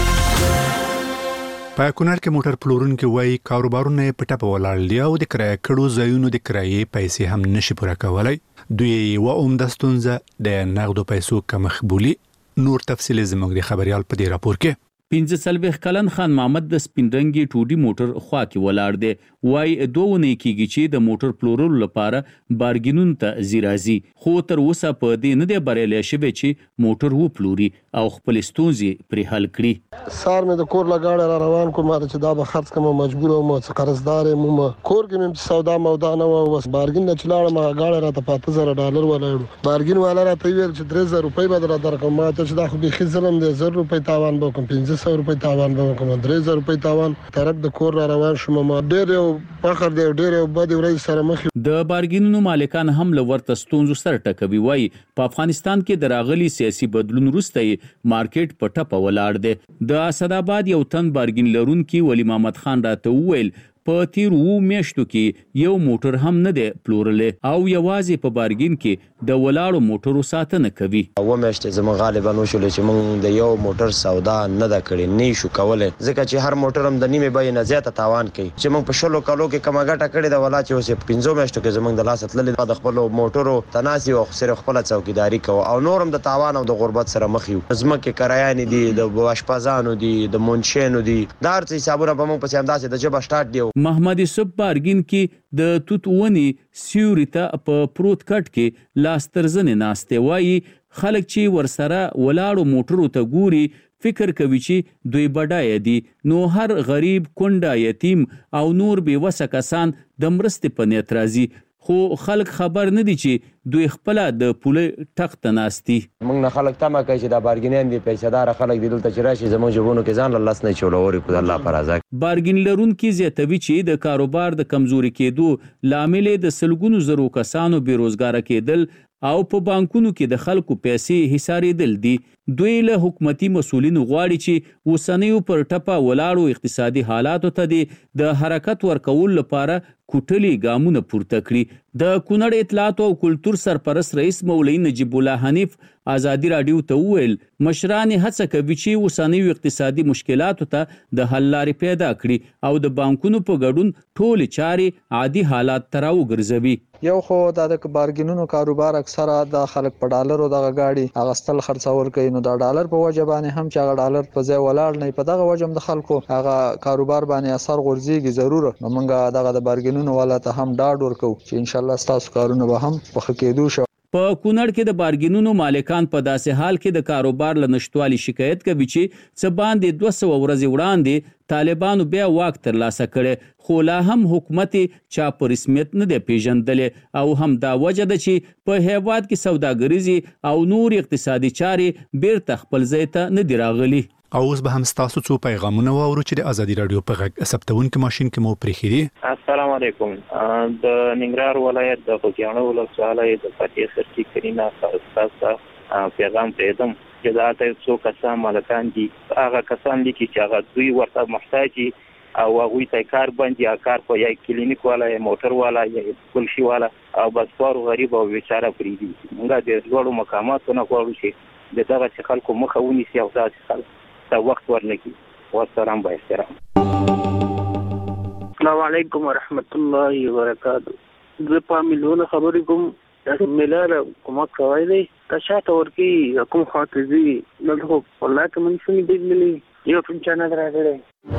په کونړ کې موټر پلورونکو وایي کاروبارونه په ټاپه ولاړ دي او د کرایه کړو ځایونو د کرایې پیسې هم نشي پوره کولای. دوی و عمده ستونزه د نغدو پیسو کمښت بولي. نور تفصیل زموږ د خبريال په دې راپور کې. پنځه څلوېښت کلن خان محمد د سپینرنګي ټوډي موټر خوا کې ولاړ دی. وای دوه ونې کېږي چې د موټر پلورلو لپاره بارګینون ته زیرازي، خو تر اوسه په دې نه دی بریالی شوی چې موټر وپلوري او خپل ستونزې پرې حل کړي. سار مې د کور لګاړه را روان کوم چې دا به خرڅ کوم مجبور وم چې قرضدار یم. کور کې مې سودا مودا نه و، بس بارګین نه چلاړم غاړه را ته پاته زره ډالر ولاړو. بارګین والا را ته ویل چې درې زره روپۍ به در درکوم، ما ته چې دا خو به خزرم دې زر روپۍ تاوان به کوم، پنځه سوه روپۍ تاوان به کوم، درې زره روپۍ تاوان. طرف د کور را روان شوم، ما ډېر یو فخر دی ډېر یو بد ورځ سره مخ. د بارګینونو مالکان هم له ورته ستونزو سره ټکوي. وایي په افغانستان کې د راغلي سیاسي بدلون وروسته مارکیټ په ټپه ولاړ دی. د اسداباد یو تن بارګین لرونکي ولی محمد خان راته وویل په تیر وو میاشتو کې یو موټر هم نه دی پلورلی او یوازې په بارګین کې د ولاړو موټرو ساتنه کوي. و میاشتې زموږ غالبا وشول چې موږ د یو موټر سودا نه ده کړې، نه شو کولای، ځکه چې هر موټر هم د نیمه بیې نه زیاته تاوان کوي. چې موږ په شلو کالو کې کومه ګټه کړې ده، ولا چې اوس په پنځو میاشتو کې زموږ د لاسه تللې د خپلو موټرو تناسي او صرف خپله څوکیداري کوو او نور هم د تاوان او د غربت سره مخ یو. ځمکې کرایانې دي، د اشپزانو دي، د منشینو دي، دا هر څه حسابونه به موږ پسې همداسې د ژبه سټارټ دی. محمد یوسف بارګین کې د توت ونی سیوري ته په پروت کټ کې لاس ترزنې ناشته. وایي خلک چې ورسره ولاړو موټرو ته ګوري فکر کوي چې دوی بډای دي، نو هر غریب، کونډه، یتیم او نور بې وسه کسان د مرستې په نیت راځي، خو خلک خبر نه دي چې دوی خپل د پوله ټخت ناشتي. موږ نه خلک تمه کوي چې دا بارګینان دي پیسېدار خلک دي دلته چې راشي زموږ جوبونو کې ځان لاس نه چولوري په الله پر رضا. بارګین لرونکي زیاتوي چې د کاروبار د کمزوري کېدو لامل د سلګونو زرو کسانو بیروزګار کېدل او په بانکونو کې د خلکو پیسې حسابېدل دي. دوی له حکومتي مسولینو غواړي چې اوسنیو پر ټپه ولاړو اقتصادي حالاتو ته د حرکت ورکول لپاره کوټلي ګامونه پورته کړي. د کونړ اطلاعات او کلتور سرپرست رئیس مولوي نجیب الله حنیف ازادي رادیو ته وویل مشران هڅه کوي چې اوسنیو اقتصادي مشکلاتو ته د حل لارې پیدا کړي او د بانکونو په ګډون ټولې چارې عادي حالات ته راوګرځوي. یو خو د بارګینونو کاروبار اکثره د خلک په ډالرو دغه گاډي اغستل خرڅول کوي، نو د ډالر په وجه باندې هم چې هغه ډالر په ځای ولاړ نه، په دغه وجه هم د خلکو هغه کاروبار باندې اثر غورځيږي. ضرور نو موږ دغه د بارګینونو والا ته هم ډاډ ورکو چې ان شاء الله ستاسو کارونه به هم په ښه کېدو شي. په کونړ کې د بارګینونو مالکان په داسې حال کې د کاروبار له نشټوالي شکایت کوي چې څه باندې دوه سوه ورځې وړاندې طالبانو بیا واک ترلاسه کړی، خو لا هم حکومت چا په رسمیت نه دی پیژندلی او هم دا وجه ده چې په هیواد کې سوداګریزې او نور اقتصادي چارې بیرته خپل ځای ته نه دي راغلي. او اوس به هم ستاسو څو پیغامونه واورو چې د ازادي رادیو په غږ ثبتونکو ماشين کې مو پرېښي دي. السلام علیکم. د ننګرهار ولایت د خوږیاڼو ولسوالۍ د فتح سرچی کرینا تاسو پیغام پېدم چې دا ته څو کسان مالکان دي، هغه کسان دي چې هغه دوی ورته محتاج او هغه ته کار باندې یا کار په یا کلینیک والا یا موټر والا یا کلشي والا او بس فار غریب او بیچاره پری دي. موږ د ټولو مقاماتو نه غواړو چې دغه خلکو مخه ونیسي او تاسو خلک ته وخت ورنکړي. والسلام با احترام. السلام علیکم ورحمت الله وبرکاته. زه په مليونه خبرې کوم، تاسو ملاله کوم کوي دی تاسو ته ورکی کوم خاطري نه هو والله کوم څه دی ملي یو څه چانه راغلی.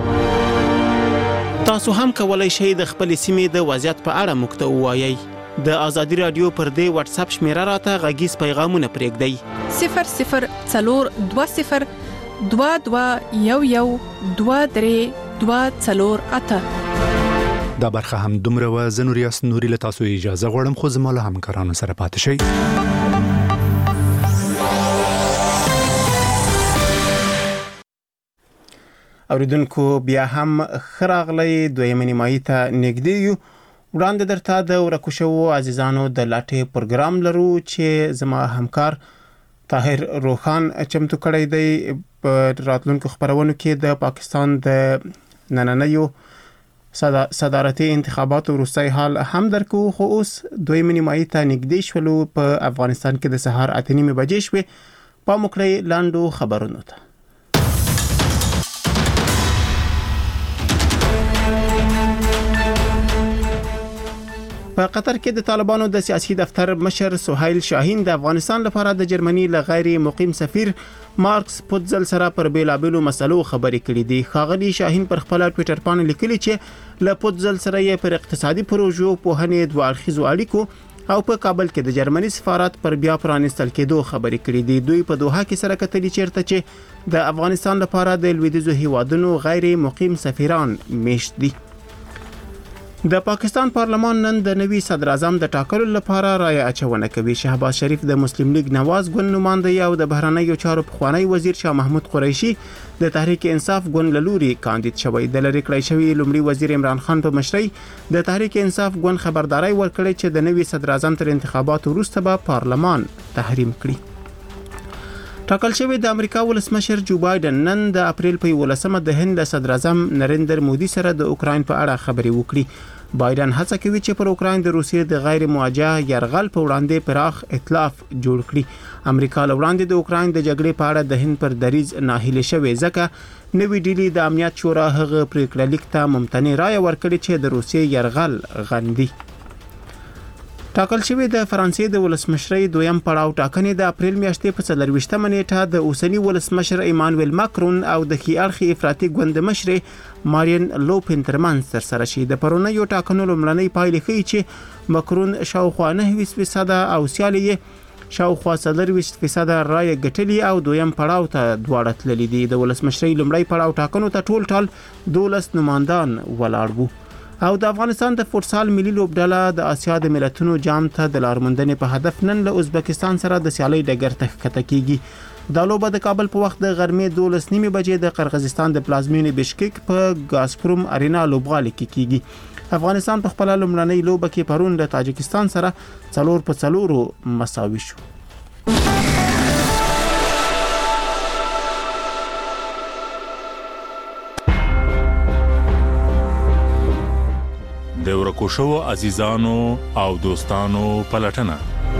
تاسو هم کولای شئ د خپل سیمې د وضعیت په اړه موږ ته ووایئ. د ازادي رادیو پر دې واتس اپ شمیره راته غږیز پیغامونه پرېږدئ. صفر صفر څلور دوه صفر دوه دوه یو یو دوه درې دوه څلور اته. دا برخه هم دومره و. زه نوریاس نوري له تاسو اجازه غواړم، خو زما له همکارانو سره پاتې شئ. اوریدونکو بیا هم خراغلی دویمه نیمایي ته نږدې یو. وړاندې درته د ورکو شوو عزیزانو د لاټې پروګرام لرو چې زما همکار طاهر روخان چمتو کړی دی. په راتلونکو خبرونو کې د پاکستان د نننیو صدارتي انتخاباتو وروستی حال هم درکو خو اوس دوی نیمایي ته نږدې شولو. په افغانستان کې د سهار اته نیمې بجې شوې. په مکړی لاندو خبرونو ته په قطر کې د طالبانو د سیاسي دفتر مشر سهیل شاهین د افغانستان لپاره د جرمني ل غیر مقیم سفیر مارکس پوتزل سره پر بیلابلو مسلو خبرې کړې دي. خاغلی شاهین پر خپل ټوئیټر باندې لیکلي چې ل پوتزل سره یې پر اقتصادي پروژو په هنې دوه اړخیزو اړیکو او په کابل کې د جرمني سفارت پر بیا پرانستل کېدو خبرې کړې دي. دوی په دوحه کې سره کتلي چیرته چې د افغانستان لپاره د لویدیځو هیوادونو غیر مقیم سفیران میشت دي. د پاکستان پارلمان نن د نوي صدر اعظم د ټاکلو لپاره رائے اچونه کوي. شهباز شریف د مسلم لیگ نواز ګوند نماینده او د بهرنیو چارو پخوانی وزیر شاه محمود قریشي د تحریک انصاف ګوند لوري کاندید شوی. د لری کړی شوی لومړي وزیر عمران خان په مشرۍ د تحریک انصاف ګوند خبرداري ورکړي چې د نوي صدر اعظم تر انتخاباتو وروسته به پارلمان تحریم کړي. ټاکل شوی د امریکا ولسمشر جو بایدن نن د اپریل په ولسمه د هند صدر اعظم نریندر مودي سره د اوکراین په اړه خبرې وکړي. بایدن هڅه کوي چې پر اوکراین د روسیې د غیر مواجه یرغل په وړاندې پراخ ائتلاف جوړ کړي. امریکا له وړاندې د اوکراین د جګړې په اړه د هند پر دریځ ناهیله شوې ځکه نوې ډیلی د امنیت شورا هغه پریکړه لیک ته ممتنع رائے ورکړي چې د روسیې یرغل غندي. ټاکل شوی د فرانسې د ولسمشرۍ دویم پړاو ټاکنې د اپریل میاشتې په څلرويشتمه نیټه د اوسنی ولسمشر ایمانوئل ماکرون او د خي اړخي افراطي ګوند مشر مارین لوپن ترمنځ ترسره شي. د پرونیو ټاکنو لومړنۍ پایلې ښیي چې ماکرون شاوخوا نهه فیصد او سیالي شاوخوا څلور فیصد رائے ګټلې او دویم پړاو ته دواړه تللي دي. د ولسمشرۍ لومړی پړاو ټاکنو ته ټول ټال دولس نمائندان ولاړ وو. او د افغانستان د فوتسال ملي لوبډله د اسیا د ملتونو جام ته د لارموندنې په هدف نن له ازبکستان سره د سیالۍ ډګر ته ښکته کیږي. دا لوبه د کابل په وخت د غرمې دولس نیمې بجې د قرغیزستان د پلازمینې بشکک په ګازپروم ارینا لوبغالي کې کیږي. افغانستان په خپل لومړنۍ لوبه کې پرون د تاجکستان سره څلور په څلورو مساوي شو. د ورکو شوو عزیزانو او دوستانو پلټنه.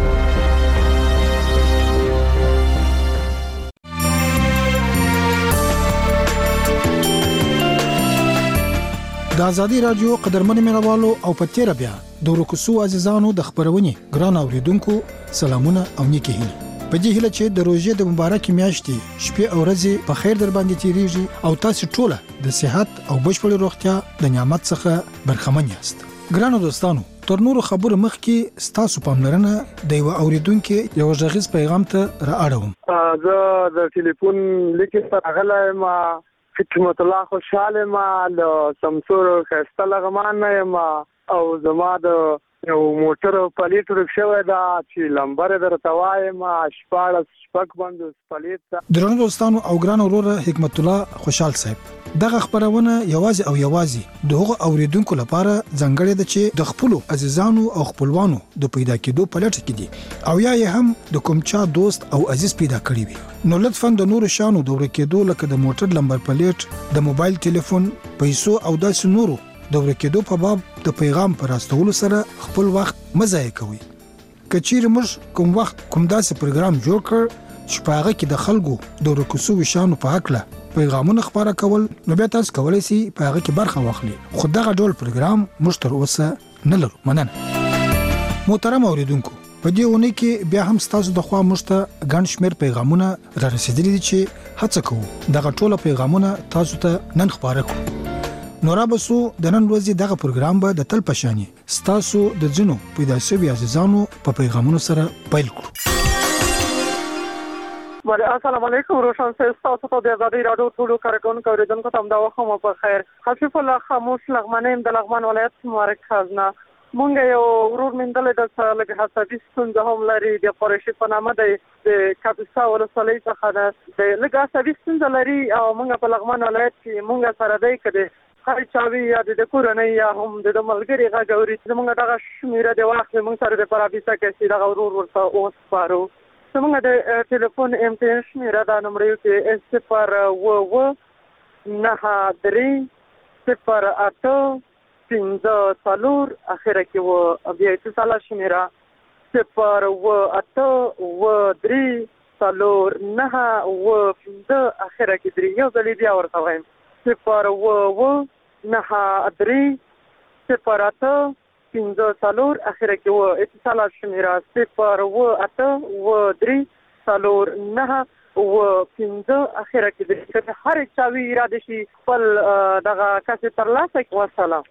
د ازادي رادیو قدرمن مینوالو او پټیره بیا د ورکو شوو عزیزانو د خبرونې ګران اوریدونکو سلامونه او نیکی هیله. په دې هیله چې د روزې د مبارکې میاشتې شپې او ورځې په خیر در باندې تیریږي او تاسو ټول د صحت او بشپړ روغتیا د نعمت څخه برخمن یاست. ګرانو دوستانو، تر نورو خبرو مخکې ستاسو پاملرنه د یو اوریدونکو یو ژغیز پیغام ته را اړوم. زه د ټلیفون لیکل پر غلای ما خدمت الله خوشاله ما له سمسور خسته لغمان ما او زما د یو موټر پلیټ ورکشوه دا چې لمبر درته وایم شپاړس شپږ باندې پلیټ. درنو دوستانو او ګران وروره حکمت الله خوشحال صاحب، دغه خبرونه یوازې او یوازې دغه اوریدونکو لپاره ځانګړې ده چې د خپل عزیزانو او خپلوانو د پیدا کېدو په لټه کې دي او یا یې هم د کوم چا دوست او عزیز پیدا کړی وي. نو لطفاً د نورو شانو د ورکېدو لکه د موټر لمبر پلیټ، د موبایل ټلیفون، پیسو او داسې نورو د ورکېدو په باب د پیغام پر راستولو سره خپل وخت مضایع کوي. کچیر موږ کوم وخت کوم داسې پروګرام جوړ کړ چې په هغه کې د خلکو د ورکوسو وشانو په حق پیغامونه خبره کول، نو بیا تاسو کولای شئ په هغه کې برخه واخلئ. خو دغه ډول پروګرام موږ تر اوسه نه لرو. مننه. محترم اوریدونکو، په دې ونې کې بیا هم تاسو د خوا موږ ته ګڼ شمېر پیغامونه را رسیدلي دي چې هڅه کوو دغه ټول پیغامونه تاسو ته نن خبره کړو. نو را بسو د نن ورځې دغه پروګرام به د تل پشانی ستاسو د ځینو پیدا شوي عزیزانو په پیغامونو سره پیل کړو. وعلیکم السلام علیکم. روشن صاحب، تاسو ته د ازادي رادیو ټولو کارکونکو اوریدونکو ته د وخت مو په خیر. حفیظ الله خاموش لغمنیم د لغمان ولایت مبارک خزنه. مونږ یو ورور مندل د لږ حسابي ستونزه هم لري د قریشي په نامه دی د کاپیسا ولسوالۍ څخه د لږ حسابي ستونزه لري او مونږ په لغمان ولایت کې مونږ سره دی کده هر چاوي یا د کورنۍ یا هم د ملګری غاوري زمونږ دغه شمیره د وخت مونږ سره د پرابیسا کې دغه ورور ورته اوس پارو. زمونږ د ټلیفون ام پی ان شمیره دا نمبر یو کې صفر و و نه درې صفر اته پنځه څلور اخره کې و بیا اتصال شمیره صفر و اته و درې څلور نهه و پنځه اخره کې درې یو ځل بیا ورته وایم صفر و و نهه درې صفر اته پنځه څلور اخره کې و اتصال شمیره صفر و اته و درې څلور نهه و پنځه اخره کې درې هر چا وی اراده شي خپل دغه کسې ترلاسه کړي. والسلام.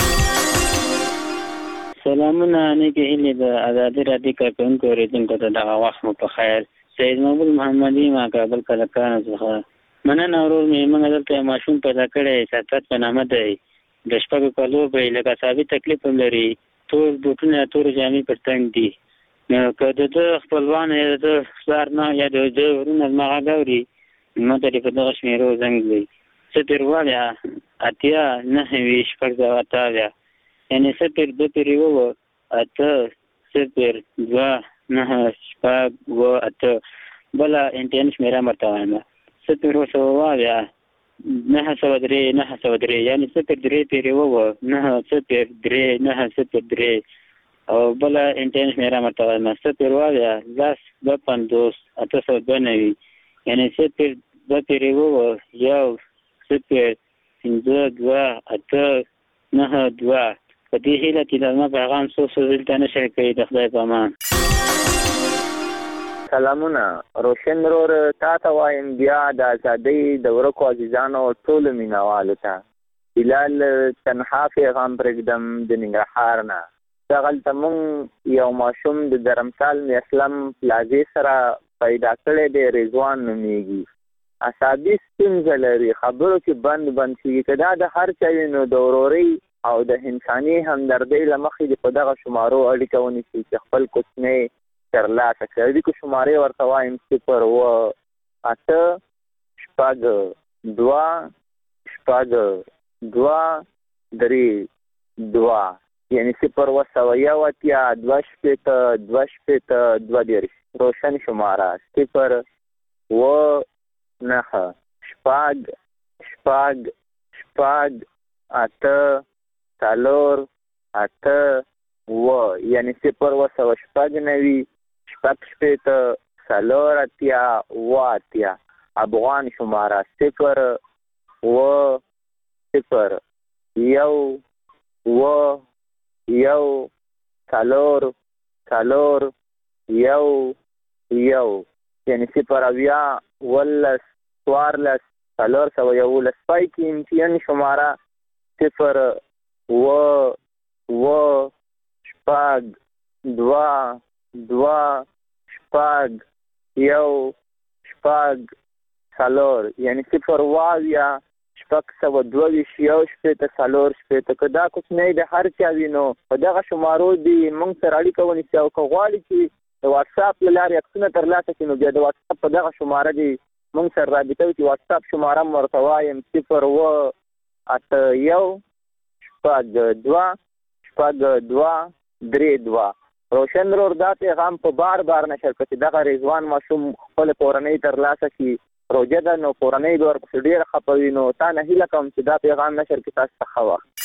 سلامونه نیکې هیلې د ازادي راډیو کارکونکو اورېدونکو ته دغه وخت مو په خیر. سید مقبول محمدي ما کابل کلکان څخه مننه ورور مې موږ دلته ماشوم پیدا کړی ساتت په نامه دی د شپږو کالو به لکه ثابت تکلیف هم لري تور بوټونه تور جامې پر تنګ دي نو که د ده خپلوان یا د پلار نه یا د ده ورونه زما غږ اوري ما ته دې په دغه شمېرو زنګ وي صفر اویا اتیا نهه ویشت شپږ سوه اته اویا یعنې صفر دوه پرې اووه اته صفر دوه نهه شپږ اووه اته بله انټرنټ شمېره هم ورته وایم صفر اوه سوه اویا نهه سوه درې نهه سوه درې یعنې صفر درې پرې اووه نهه صفر درې نهه صفر درې او بله انټرنټ شمېره هم ورته وایم صفر اویا لس دوه پنځوس اته سوه دوه نوي یعنې صفر دوه پرې اووه یو صفر پنځه دوه اته نهه دوه په دې هیله چې د زما پیغام څوک څه دلته نه شي کوي د خدای په امان. سلامونه روشن ورور تا ته وایم بیا د ازادۍ د ورکو عزیزانو ټولو مینوالو ته بلال تنها پیغام پرېږدم د ننګرهار نه دغلته مونږ یو ماشوم د درمسال اسلم پلازې سره پیدا کړی دی رضوان نومیږي اعصابي ستونزه لري خبرو کې بند بند کېږي که دا د هر چا وي نو د ورورۍ او د انساني همدردۍ له مخې د په دغه شمارو اړیکه ونیسي چې خپل کوچنی ترلاسه کړي. اړیکو شمارې ورته وایم صفر اوه اته شپږ دوه شپږ دوه درې دوه یعنې صفر اوه سوه یو اتیا دوه شپېته دوه شپېته دوه دېرش روشن شماره صفر اوه نهه شپږ شپږ شپږ اته څلور اته اوه یعنې صفر اوه سوه شپږ نوي شپږ شپېته څلور اتیا اوه اتیا افغان شماره صفر اوه صفر یو اوه یو څلور څلور یو یو یعنې صفر اویا اوولس څوارلس څلور سوه یولس پای کې امتیان شماره صفر اوه اوه شپږ دوه دوه شپږ یو شپږ څلور یعنې صفر اوه اویا شپږ سوه دوه ویشت یو شپېته څلور شپېته که دا کوچنی د هر چا وي نو په دغه شمارو دې موږ سره اړیکه ونیسي او که غواړي چې د واتساپ له لارې عکسونه ترلاسه کړي نو بیا د واتساپ په دغه شماره دې موږ سره رابطه وکړي. واتساپ شماره م ورته وایم صفر اوه اته یو شپږ دوه شپږ دوه درې دوه. روشن ورور دا پیغام په بار بار نشر کړه چې دغه رضوان ماشوم خپله کورنۍ ترلاسه کړي روژه ده نو کورنۍ به ورپسې ډېره خفه وي نو تا نه هیله کوم چې دا پیغام نشر کړي تاسو ته ښه وخت.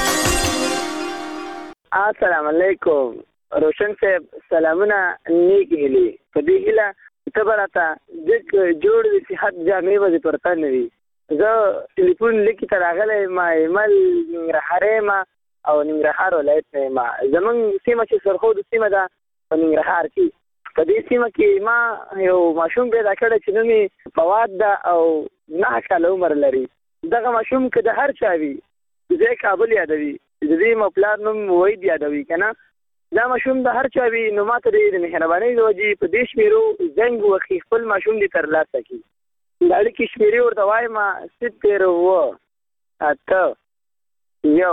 السلام علیکم روشن صاحب سلامونه نیکې هیلې په دې هیله ته به راته ځکه جوړ وي صحت جامې به دې پر تا نه وي. زه ټلیفون لیکې ته راغلی ما ایمل ننګرهاری یم او ننګرهار ولایت نه یم. زمونږ سیمه چې سرحود سیمه ده په ننګرهار کې په دې سیمه کې ما یو ماشوم پیدا کړی چې نوم یې فواد ده او نهه کاله عمر لري. دغه ماشوم که د هر چا وي زه کابل یادوي د دې ما پلار نوم وحید یادوي که نه دا ماشوم د هر چا وي نو ما ته د مهربانۍ د وجې په دې شمېرو زنګ وکړي خپل ماشوم دې ترلاسه کړي. د اړیکې شمېرې ورته وایم صفر اوه اته یو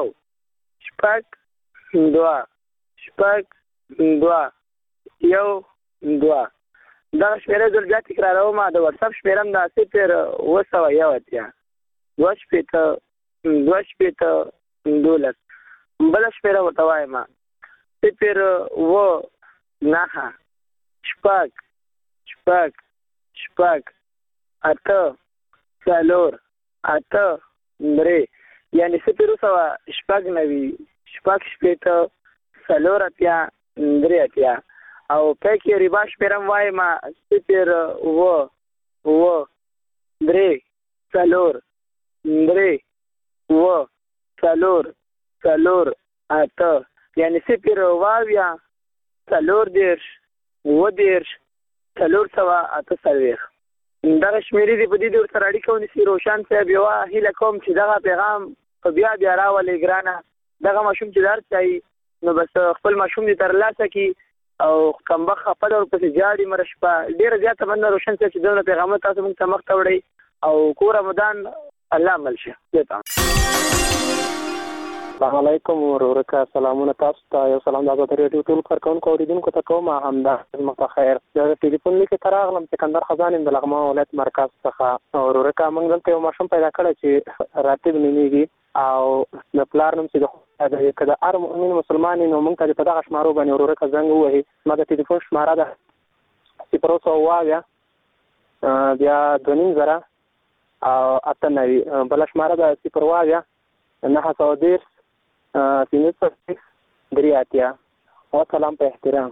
شپږ دوه شپږ دوه یو دوه. دغه شمېره زه بیا تکراروم د وټساپ شمېره هم ده صفر اوه سوه یو اتیا دوه شپېته دوه شپېته دولس. بله شمېره ورته وایم صفر اوه نهه شپږ شپږ شپږ اته څلور اته درې یعنی صفر سوه شپږ نوي شپږ شپېته څلور اتیا درې اتیا او په کې ربا شپېرم وایم صفر اوه اوه درې څلور درې اوه څلور څلور اته یعنی صفر واویا څلور دېرش اووه دېرش څلور سوه اته څلوېښت دغه شمېرې دي په دې دې ورسره اړیکه ونیسي. روشن صاحب یوه هیله کوم چې دغه پیغام په بیا بیا راولئ ګرانه. دغه ماشوم چې درس کوي نو بس خپل ماشوم دې ترلاسه کړي او کمبخت خپله ورپسې جاړي مره شپه. ډېره زیاته مننه روشن صاحب چې دونه پیغامونه تاسو موږ ته مخته وړئ او کور رمضان الله عمل شه. السلام علیکم ورورکه، سلامونه تاسو ته. یو سلام د آزاد راډیو ټول کارکوونکو اوریدونکو ته کوم. همدا مخته خیر. د ټلیفون لیک ته راغلم سکندر خزان د لغمان ولایت مرکز څخه. ورورکه موږ دلته یو ماشوم پیدا کړی چې راتب نومیږي او د پلار نوم چې د که د هر مؤمن مسلمان نو موږ ته په دغه شمارو باندې ورورکه زنګ ووهي. ما د ټلیفون شماره ده صفر سوه اووه بیا دوه نیم زره او اته نوي. بله شماره ده صفر اووه نهه سوه دېرش پنځه څلوېښت درې اتیا. وسلام په احترام.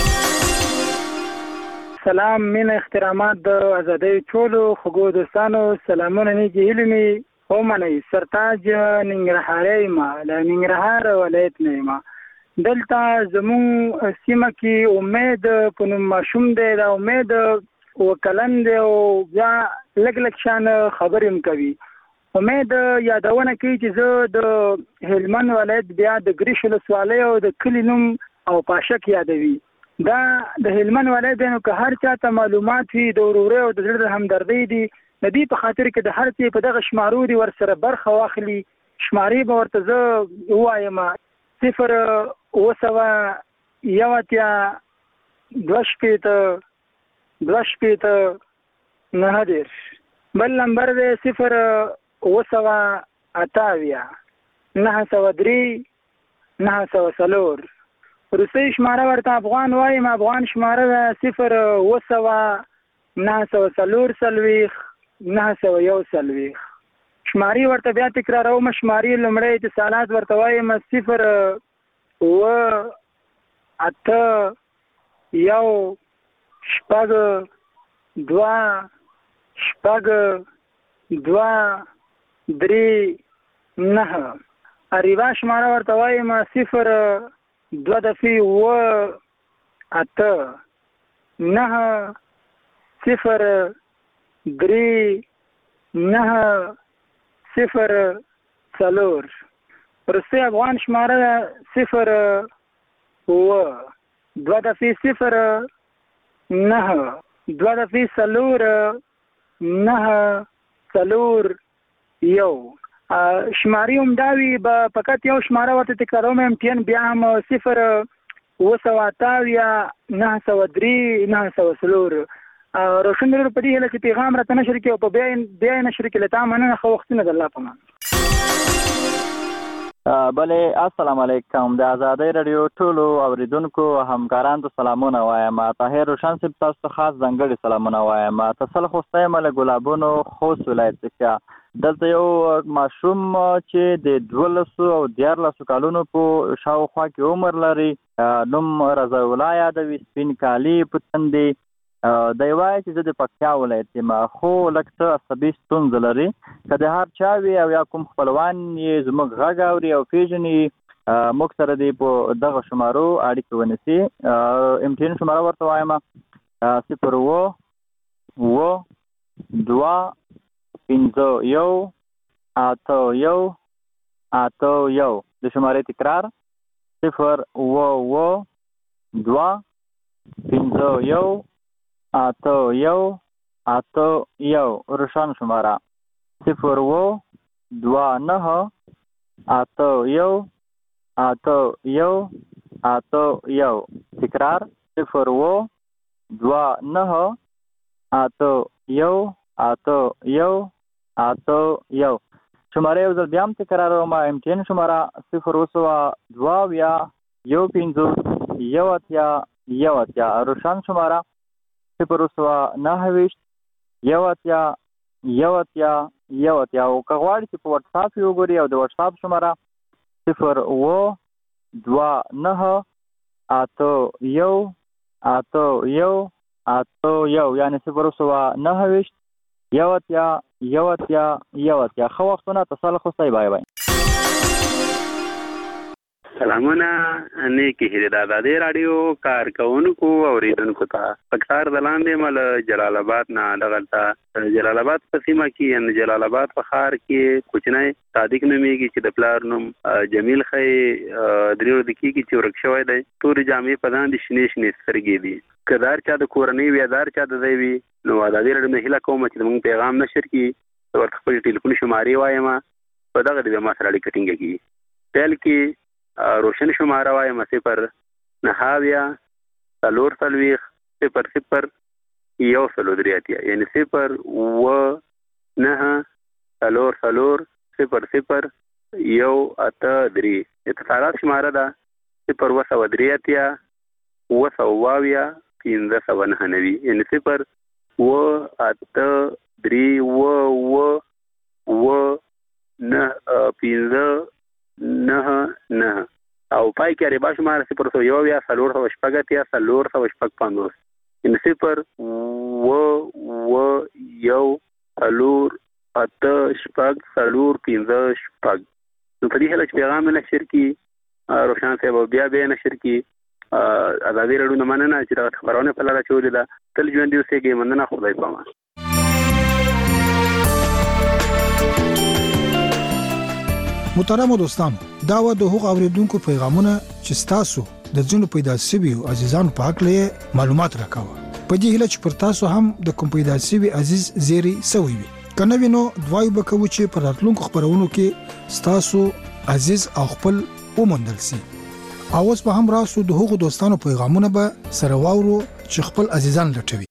سلام، مینه، احترامات د ازادۍ ټولو خوږو دوستانو. سلامونه نیږي هیلې مې ومنئ. سرتاج ننګرهاری یم، له ننګرهار ولایت نه یم. دلته زموږ سیمه کې امید په نوم ماشوم دی. دا امید اووه کلن دی او بیا لږ لږ شان خبرې هم کوي. امید یادونه کوي چې زه د هلمند ولایت بیا د ګریش ولسوالۍ او د کلي نوم او پاشک یادوي. دا د هلمند ولایت دی نو که هر چا ته معلومات وي د ورورۍ او د زړه د همدردۍ دي د دې په خاطر کې د هر څه په دغه شمارو دي ورسره برخه واخلي. شمارې به ورته زه ووایم صفر اووه سوه یو اتیا دوه شپېته دوه شپېته نهه دېرش. بل نمبر دی صفر اووه سوه اته اویا نهه سوه درې نهه سوه څلور. وروستۍ شماره ورته افغان وایم. افغان شماره ده صفر اووه سوه نهه سوه څلور څلوېښت نهه سوه یو څلوېښت. شمارې ورته بیا تکراروم. شمارې لومړی اتصالات ورته وایم صفر اووه اته یو شپږ دوه شپږ دوه درې نهه. اریبا شماره ورته وایم صفر دوه دفعې اووه اته نهه صفر درې نهه صفر څلور. وروستۍ افغان شماره صفر اووه دوه دفعې صفر نهه دوه دفعې څلور نهه څلور یو. شمارې هم دا وي به فقط یو شماره ورته تکراروم امتحان بیا هم صفر اووه سوه اته اویا نهه سوه درې نهه سوه څلور. روشن ورور په دې هیله چې پیغام راته نشر کړي او په بیا بیا یې نشر کړي. له تا مننه. ښه وختونه د الله په امان. بلې السلام علیکم. د ازادۍ راډیو ټولو اوریدونکو همکارانو ته سلامونه وایم. طاهر روشن صاحب تاسو ته خاص ځانګړي سلامونه وایم. تسل خوسته یم له ګلابونو خوست ولایت څخه. دلته یو ماشوم چې د دولسو او دیارلسو کالونو په شاوخوا کې عمر لري. نوم رضا الله یادوي. سپین کالي په تندې. دی وایي چې زه د پکتیا ولایت یم خو لږ څه عصبي ستونزه لري. که د هر چا وي او یا کوم خپلوان یې زموږ غږ اوري او پېژني موږ سره دې په دغه شمارو اړیکې ونیسي. امتحان شماره ورته وایم صفر اووه اووه دوه پنځه یو اته یو اته یو. د شمارې تکرار صفر اووه اووه دوه پنځه یو اته یو اته یو. روشن شماره صفر اووه دوه نهه اته یو اته یو اته یو. تکرار صفر اووه دوه نهه اته یو اته یو اته یو. شماره یو ځل بیا هم تکراروم. امتحان شماره صفر اووه سوه دوه اویا یو پنځوس یو اتیا یو اتیا. روشن شماره صفر اووه سوه نهه ویشت یو اتیا یو اتیا یو اتیا او که غواړئ چې په واتس اپ یې وګورئ او د واتس اپ شماره صفر اوه دوه نهه اته یو اته یو اته یو یعنې صفر سوه نهه ویشت یو اتیا یو اتیا یو اتیا. ښه وختونه تصال خوستی بای بای. سلامونه نیکی هیله د ازادۍ راډیو کارکوونکو اوریدونکو ته پکار د لاندې مل جلال آباد نه دغلته جلال آباد په سیمه کې یعنې جلال آباد په ښار کې کوچنی صادق نومیږي چې د پلار نوم جمیل ښیي درې ورځې کېږي چې ورک شوی دی. تورې جامې په ځان دي شنې شنې سترګې دي. که دار چا د کورنۍ وي یا دار چا د ځای وي نو ازادۍ راډیو نه هیله کوم چې زموږ پیغام نشر کړي ورته خپل ټلیفون شمارې وایم په دغه د ما سره اړیکه ټینګه کړي. پیل کې روشن شماره وایم صفر نهه اویا څلور څلوېښت صفر صفر یو څلور درې اتیا یعنې صفر اوه نهه څلور څلور صفر صفر یو اته درې اتصالات شماره ده صفر اوه سوه درې اتیا اوه سوه اویا پنځه سوه نهه نوي یعنې صفر اوه اته درې اوه اوه اوه نهه پنځه نه نه او پای کې ربا شماره صفر سوه یو اویا څلور سوه شپږ اتیا څلور سوه شپږ پنځوس یعنې صفر اوه اوه یو څلور اته شپږ څلور پنځه شپږ. نو په دې هیله چې پیغام مې نشر کړي روشن صاحب بیا بیا نشر کړي ازادۍ راډیو نه مننه چې دغه خپرونه په لاره اچولې ده. تل ژوندي اوسئ. مننه. خدای پامان. محترمو دوستانو دا و د هغو اوریدونکو پیغامونه چې تاسو د ځینو پیدا شویو عزیزانو په حق له معلومات راکاوه. په دې هیله چې پر تاسو هم د کوم پیدا شوی عزیز زیری سوي وي. کنه وینو دوای وکوي چې پر راتلونکو خبرونو کې تاسو عزیز او خپل ومندل سي. اوس به هم راسو د هغو دوستانو پیغامونه به سره واورو چې خپل عزیزان لټوي.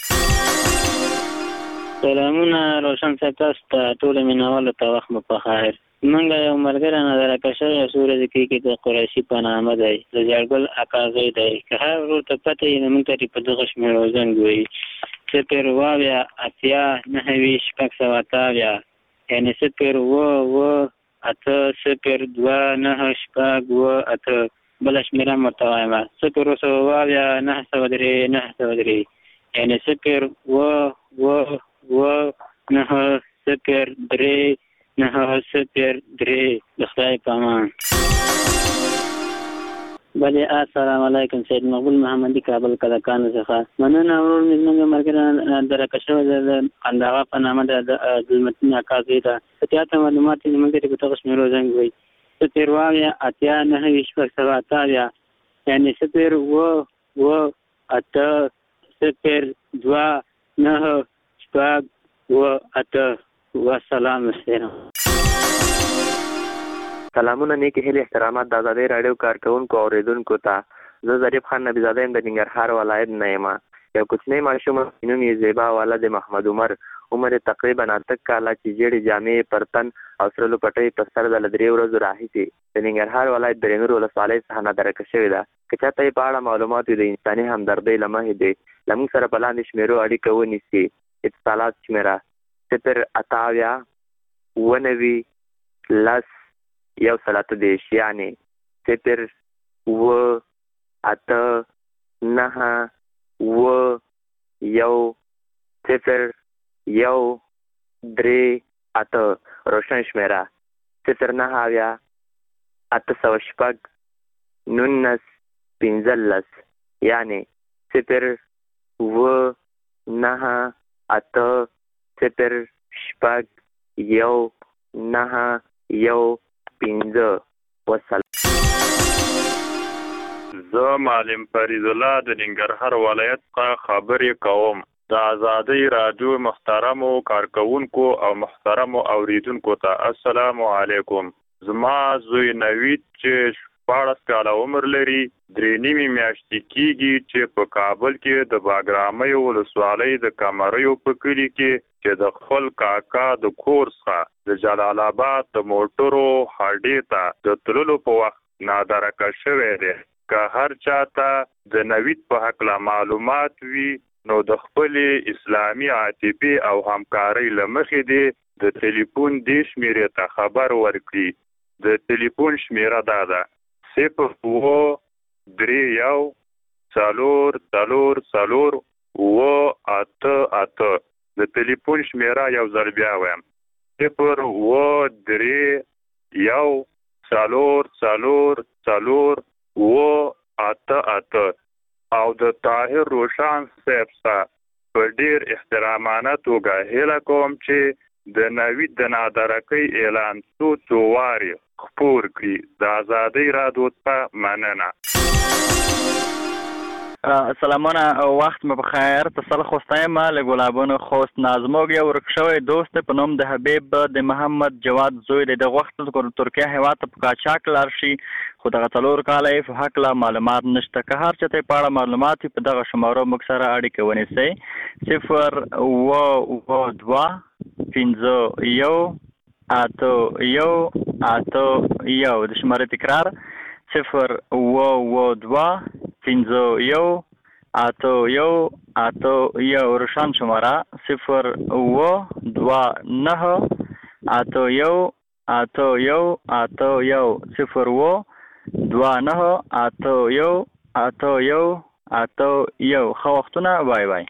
سلامونه روشن صاحب تاسو ته ټول مینوالو ته وخت مو په خیر. منګه یو مرګره نظر کشه یا سورج کې کې د قریشي په نامه دی د جړګل اکازې دی که هر ورو ته پته یې موږ ته په دغه شمیرو زنګ وي صفر واویا اتیا نهه ویشت شپږ سوه اته اویا یعنې صفر اوه اوه اته صفر دوه نهه شپږ اوه اته بله شمېره هم ورته وایم صفر سوه اویا نهه سوه درې نهه سوه درې یعنې صفر اوه اوه اوه نهه صفر درې نه صفر درې د خدای په امان. بله السلام علیکم سید مقبول محمدي کابل کلکانو څخه مننه ورور مې زموږ ملګری درکه شوی د قندهار په نامه د ظلمتین اکازې ده په تیاته معلومات یې موږ ته په دغه شمېرو زنګ وي صفر اویا اتیا نهه ویشت شپږ سوه اته اویا یعنې صفر اوه اوه اته صفر دوه نهه شپږ اوه اته والسلام السلام. سلامونه نیکی هیلې احترامات د ازادۍ راډیو کارکوونکو اوریدونکو ته. زه ظریف خان نبیزاده یم د ننګرهار ولایت نه یم. یو کوچنی ماشوم نوم یې زیبا ولد محمد عمر عمر تقریبا اته کاله چې جېړې جامې پر تن او سره لپټۍ په سر د له درې ورځو راهیسې د ننګرهار ولایت درېنور ولسوالۍ څخه نادرکه شوې ده. که چاته یې په اړه معلومات وي د انساني همدردۍ له مخې دی له موږ سره په لاندې شمېرو اړیکه ونیسي. اتصالات شمېره صفر اته اویا اوه نوي لس یو سل اته دېرش یعنې صفر اوه اته نهه اوه یو صفر یو درې اته روشن شمېره صفر نهه اویا اته سوه شپږ نولس پنځلس یعنې صفر اوه نهه اته صفر شپږ یو نهه یو پنځه وسلام. زه معلم فرید الله د ننګرهار ولایت څخه خبرې کوم. د ازادۍ راډیو محترمو کارکوونکو او محترمو اوریدونکو ته السلام علیکم. زما زوی نوید چې شپاړس کاله عمر لري درې نیمې میاشتې کېږي چې په کابل کې د باګرامۍ ولسوالۍ د کمریو په کلي کې چې د خپل کاکا د کور څخه د جلال آباد د موټرو هډې ته د تللو په وخت نادرکه شوی دی. که هر چاته د نوید په هکله معلومات وي نو د خپلې اسلامي عاطفې او همکارۍ له مخې دی د ټلیفون دې شمیرې ته خبر ورکړي. د ټلیفون شمیره دا ده صفر اوه درې یو څلور څلور څلور اوه اته اته. د ټلیفون شمیره یو ځل بیا وایم صفر اوه درې یو څلور څلور څلور اوه اته اته. او د طاهر روشان صاحب سره په ډیر احترامانه توګه هیله کوم چې د نوید د نادرکۍ اعلان څو څو وارې خپور کړي. د ازادۍ راډیو څخه مننه. سلامونه او وخت مو بخیر. تصل خوستایم له ګلابونو خوست نازموږ یو ورکشوي دوست په نوم د حبیب د محمد جواد زوی د وخت د ترکیه هیواد په قاچاق لار شي خو دغه څلور کاله په حق لا معلومات نشته. که هر چاته په اړه معلومات په دغه شمارو موږ سره اړیکه ونیسئ صفر اوه اوه دوه پنځه یو اته یو اته یو. د شمارې تکرار صفر اوه اوه دوه پنځه یو اته یو اته یو. روشن شماره صفر اوه دوه نهه اته یو اته یو اته یو. صفر اوه دوه نهه اته یو اته یو اته یو. ښه وختونه. بای بای.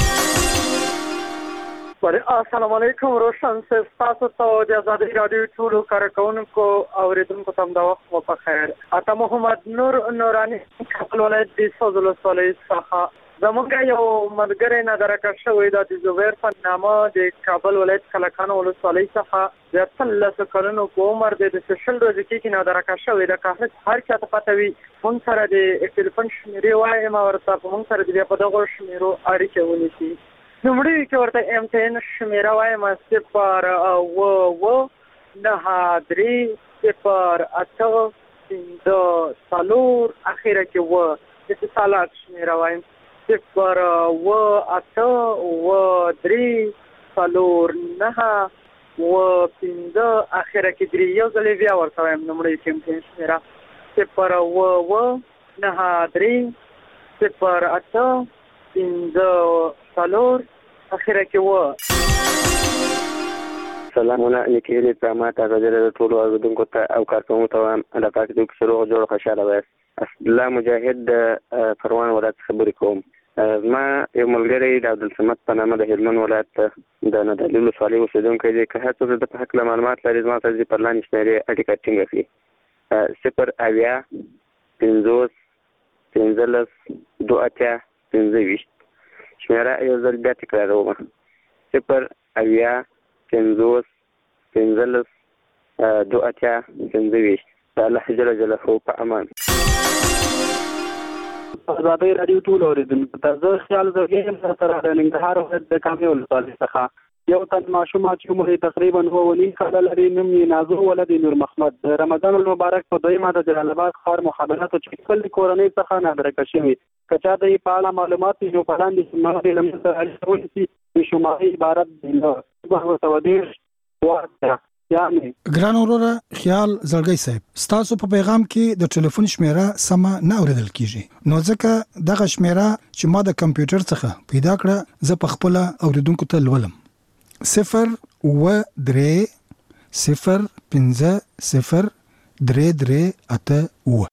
السلام علیکم. روشن صاحب تاسو ته د ازادۍ راډیو ټولو کارکونکو او اوریدونکو ته د وخت مو په خیر. اته محمد نور نورانی کابل ولایت د سوزل ولسوالۍ څخه زموږ یو ملګری نادرکه شوی د زبیر په نامه د کابل ولایت کلکان ولسوالۍ څخه د اتلس کلونو په عمر د سوشل روزي کې نادرکه شوی د کاهل هر چا ته پته وي مونږ سره د ټلیفون شمیرې وایم ورته په مونږ سره د په دغه شمیرو اړیکه ونیسي. نمړی کې ورته ام ټي ان شمیره وایم صفر اوه اوه نهه درې صفر اته پنځه څلور اخیره کې اوه اتصالات شمیره وایم صفر اوه اته اوه درې څلور نهه اوه پنځه اخیره کې درې. یو ځل بیا ورته وایم نمړی کې ام ټي ان شمیره صفر اوه اوه نهه درې صفر اته پنځه څلور اخیره کې و. سلامونه نیکهیلې پرامات غزل د ټولو اوریدونکو ته او کارکوونکو ته وایم الله پاک دې په روغ جوړ خوشاله وایاست. اسدالله مجاهد د پروان ولایت خبرې کوم. ما یو ملګری د عبدالصمد په نامه د هلمند ولایت د ندالي ولسوالۍ اوسېدونکی دی. که هر څوک د په هکله معلومات لري زما سره دې پر لاندې شمېرې اړیکه ټینګه کړي. صفر اویا پنځوس پنځلس دوه اتیا پنځه ویشت. شمیره یو ځل بیا تکراروم صفر اویا پنځوس پنځلس دوه اتیا پنځه ویشت. د الله جل جلاله په امان. ازادۍ راډیو ټول اوریدونکو ته زه خیال زرګیم سره د ننګرهار ولایت د کامې ولسوالۍ څخه یو تن ماشوم چې عمر تقریبا هو ونیم کاله لري نوم یې نازو ولد نور محمد. د رمضان المبارک په دویمه د جلال آباد ښار مخابراتو چې خپل کورنۍ څخه نادرکه شوي که چا د په اړه معلومات وي نو په لاندې شمارې له موږ سره اړیکه ونیسي. د شمارې عبارت دی له دوه سوه دېرش اوه اتیا. ګران وروره خیال زړګی صاحب ستاسو په پیغام کې د ټلیفون شمیره سمه نه اوریدل کیږي نو ځکه دغه شمیره چې ما د کمپیوټر څخه پیدا کړه زه په خپل اوریدونکو ته لولم صفر اوه درې صفر پنځه صفر درې درې اته اوه.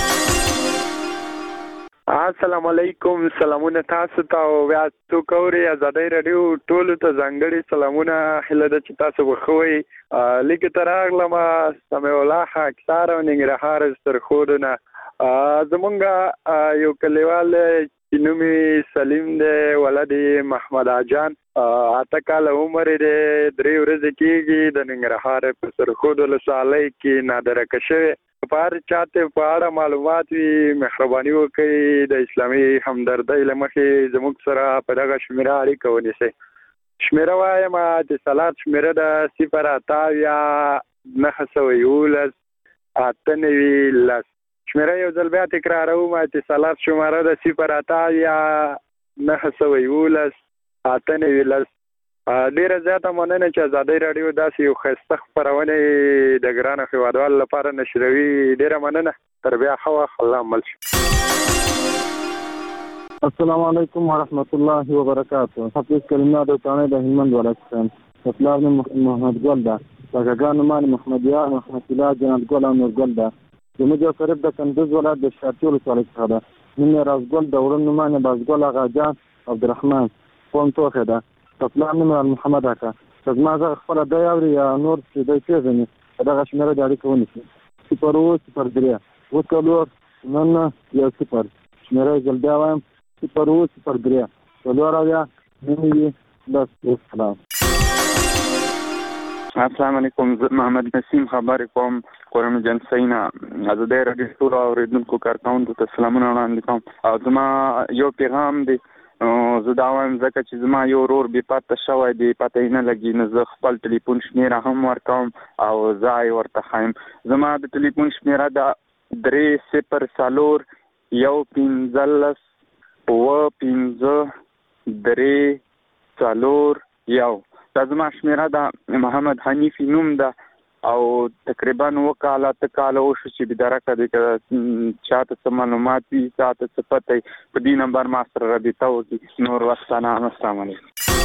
السلام علیکم. سلامونه تاسو ته او بیا څوک اوري ازادۍ راډیو ټولو ته ځانګړي سلامونه. هیله ده چې تاسو به ښه وئ. لیکې ته راغلم سمیع الله خاکسار او ننګرهار سرخودونه. زمونږ یو کلیوال چې نوم یې سلیم دی ولد یې محمد اجان اته کاله عمر یې درې ورځې کېږي د ننګرهار په سرخود ولسوالۍ کې نادرکه شوی. په هر چاته په اړه معلومات وي مهرباني وکړئ د اسلامي همدردۍ له مخې زموږ سره په دغه شمیره اړیکه ونیسئ. شمیره وایم اتصالات شمیره ده صفر اته اویا نهه سوه یولس اته نوي لس. شمیره یو ځل بیا تکراروم اتصالات شماره ده صفر اته اویا نهه سوه یولس اته نوي لس. ډیره زیاته مننه چې ازادۍ راډیو داسې یو ښایسته خپرونې د ګرانو هیوادوالو لپاره نشروي. ډیره مننه. تر بیا ښه وخت. الله مل شي. السلام علیکم ورحمت الله وبرکاته. حفیظ کلمه د چانې د هلمند ولایت څخه پلار نوم محمد ګل ده، کاکاګانو نوم محمد یار، محمد الله، جنت ګل او نور ګل ده. زموږ یو قریب د کندوز ولایت د شارتي ولسوالۍ څخه ده. نوم یې رازګل ده، ورور نوم یې بازګل آغا جان عبدالرحمن، قوم توخې ده. د پلار نوم یې محمد اکا. که زما غږ خپله دی اوري یا نور چې دی پېژني په دغه شمېره د اړیکه ونیسي. صفر اووه صفر درې اووه څلور نهه نهه یو صفر. شمېره یې ځل بیا وایم، صفر اووه صفر درې څلور اویا نهه نوي لس. والسلام. السلام علیکم. زه محمد نسیم خبرې کوم قرم جنسینا. ازادۍ راډیو ټولو اورېدونکو کارکوونکو ته سلامونه وړاندې کوم. او زما یو پیغام دی، زه دا وایم ځکه چې زما یو ورور بې پته شوی دی، پته یې نه لګي، نو زه خپل ټلیفون شمېره هم ورکوم او ځای ورته ښیم. زما د ټلیفون شمېره ده درې صفر څلور یو پنځلس اووه پنځه درې څلور یو. دا زما شمېره ده. محمد حنیفي نوم ده او تقریبا اوه کاله اته کاله وشو چې بېدرکه دی. که چاته څه معلومات وي، چاته څه پته وي، په دې نمبر ما سره رابطه وکړي. نور وخت نه. السلام علیکم.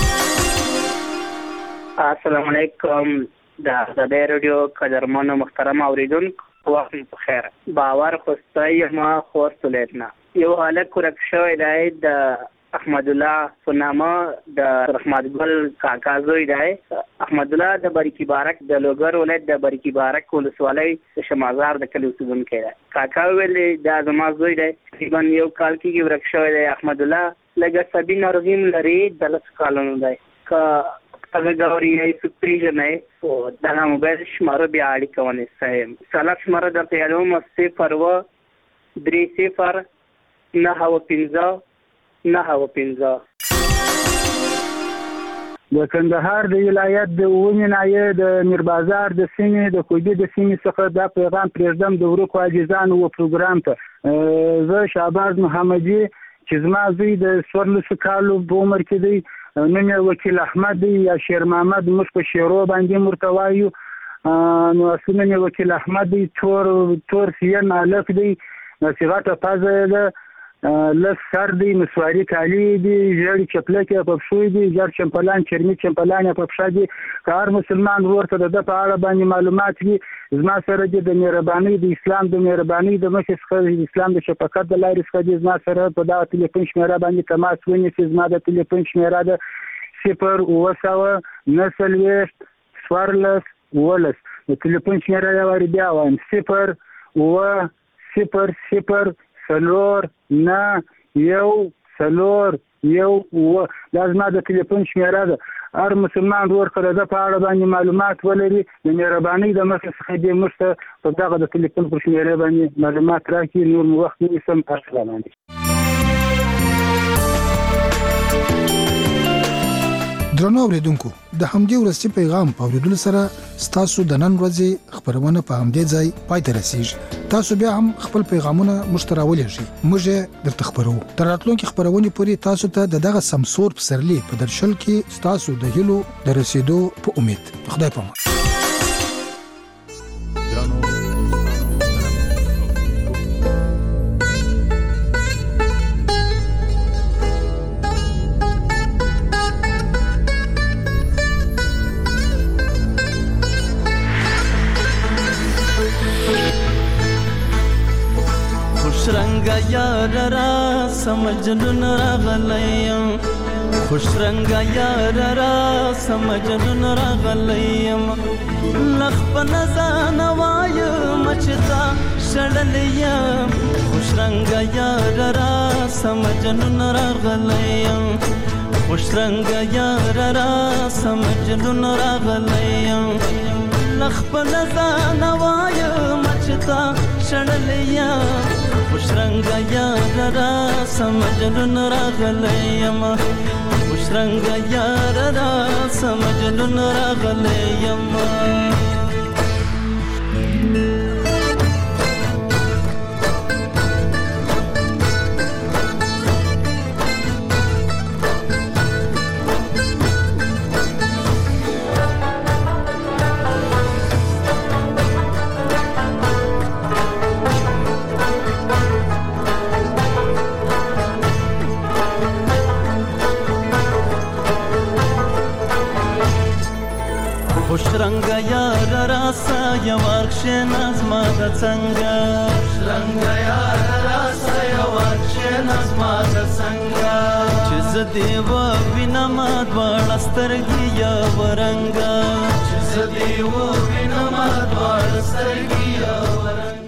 السلام علیکم. د ازادۍ راډیو قدرمنو محترم اورېدونکو، وخت مو په خیر. باور خوستی یم خور سلیتنا. یو هلک ورک شوی دی د احمد الله په نامه، د رحمت ګل کاکا زوی دی. احمد الله د بریکي بارک د لوګر ولایت د بریکي بارک ولسوالۍ د شمازار د کلي اوسېدونکی دی. کاکا ویل دا زما زوی دی، تقریبا یو کال کېږي ورک شوی دی. احمد الله لږ عصبي ناروغي هم لري، د لسو کالونو دی. که هغه ګوري څوک پېژنئ خو دغه موبایل شماره بیا اړیکه ونیسئ. سلب شماره درته یادوم، صفر اووه درې صفر نهه اووه پنځه نهه اووه پنځه. د کندهار د ولایت د اوومې ناحیې د میربازار د سیمې د کوبي د سیمې څخه دا پیغام پرېږدم د ورکو عاجزانو و پروګرام ته. زه شهباز محمدي چې زما زوی د څوارلسو کالو په عمر کې دی، نوم یې وکیل احمد دی یا شیر محمد، موږ په شیرو باندې ورته وایو. نو اصلي نوم یې وکیل احمد دی. تور تور سین هلک دی، صغته پزه یې ده، لس سر دی، مسواري کالي دي، ژېړې چپلکې په پښو دي، ژېړ چمپلان چرمي چمپلان په پښه دي. که هر مسلمان ورور ته د ده په اړه باندې معلومات وي، زما سره دي د مهربانۍ د اسلام د مهربانۍ د مخې څخه د اسلام د شفقت د لارې څخه دي زما سره په دغه تلیفون شمېره باندې تماس ونیسي. زما د تلیفون شمېره ده صفر اووه سوه نهه څلوېښت څوارلس اوولس. د تلیفون شمېره یې وارې بیا وایم، صفر اووه صفر صفر څلور نه یو څلور یو اووه. دا زما د تلیفون شمېره ده. هر مسلمان ورور که د ده په اړه باندې معلومات ولري، د مهربانۍ د مخې څخه دې موږ ته په دغه د تلیفون پر شمېرې باندې معلومات راکړي. نور مو وخت نه نیسم. السلام علیکم. درنو اوریدونکو، د همدې ورځې پیغام په اوریدلو سره ستاسو د نن ورځې خبرونه په همدې ځای پای ته رسیږي. تاسو بیا هم خپل پیغامونه موږ ته راولېږئ، موږ یې درته خبرو. تر راتلونکي خبرونې پورې تاسو ته د دغه سمسور پسرلي په درشل کې ستاسو د هیلو د رسیدو په امید. خدای پامان. رنگا یار را سمجنون راغلیم، خوش رنگا یار را سمجنون راغلیم، لخ په نزان وایم چتا شړلیم، خوش رنگا یار را سمجنون راغلیم، خوش رنگا یار را سمجنون راغلیم، لخ په نزان وایم چتا شړلیم، خوش رنگا یار را سمجنون راغلیم، خوش رنگا یار را سمجنون راغلیم. یو ورکشن از ما د څنګه رنگ یار راسه یو ورکشن از ما د څنګه چې ز دیو وینم دوړ سترګي یا ورنګ چې ز دیو وینم دوړ سترګي یا ورنګ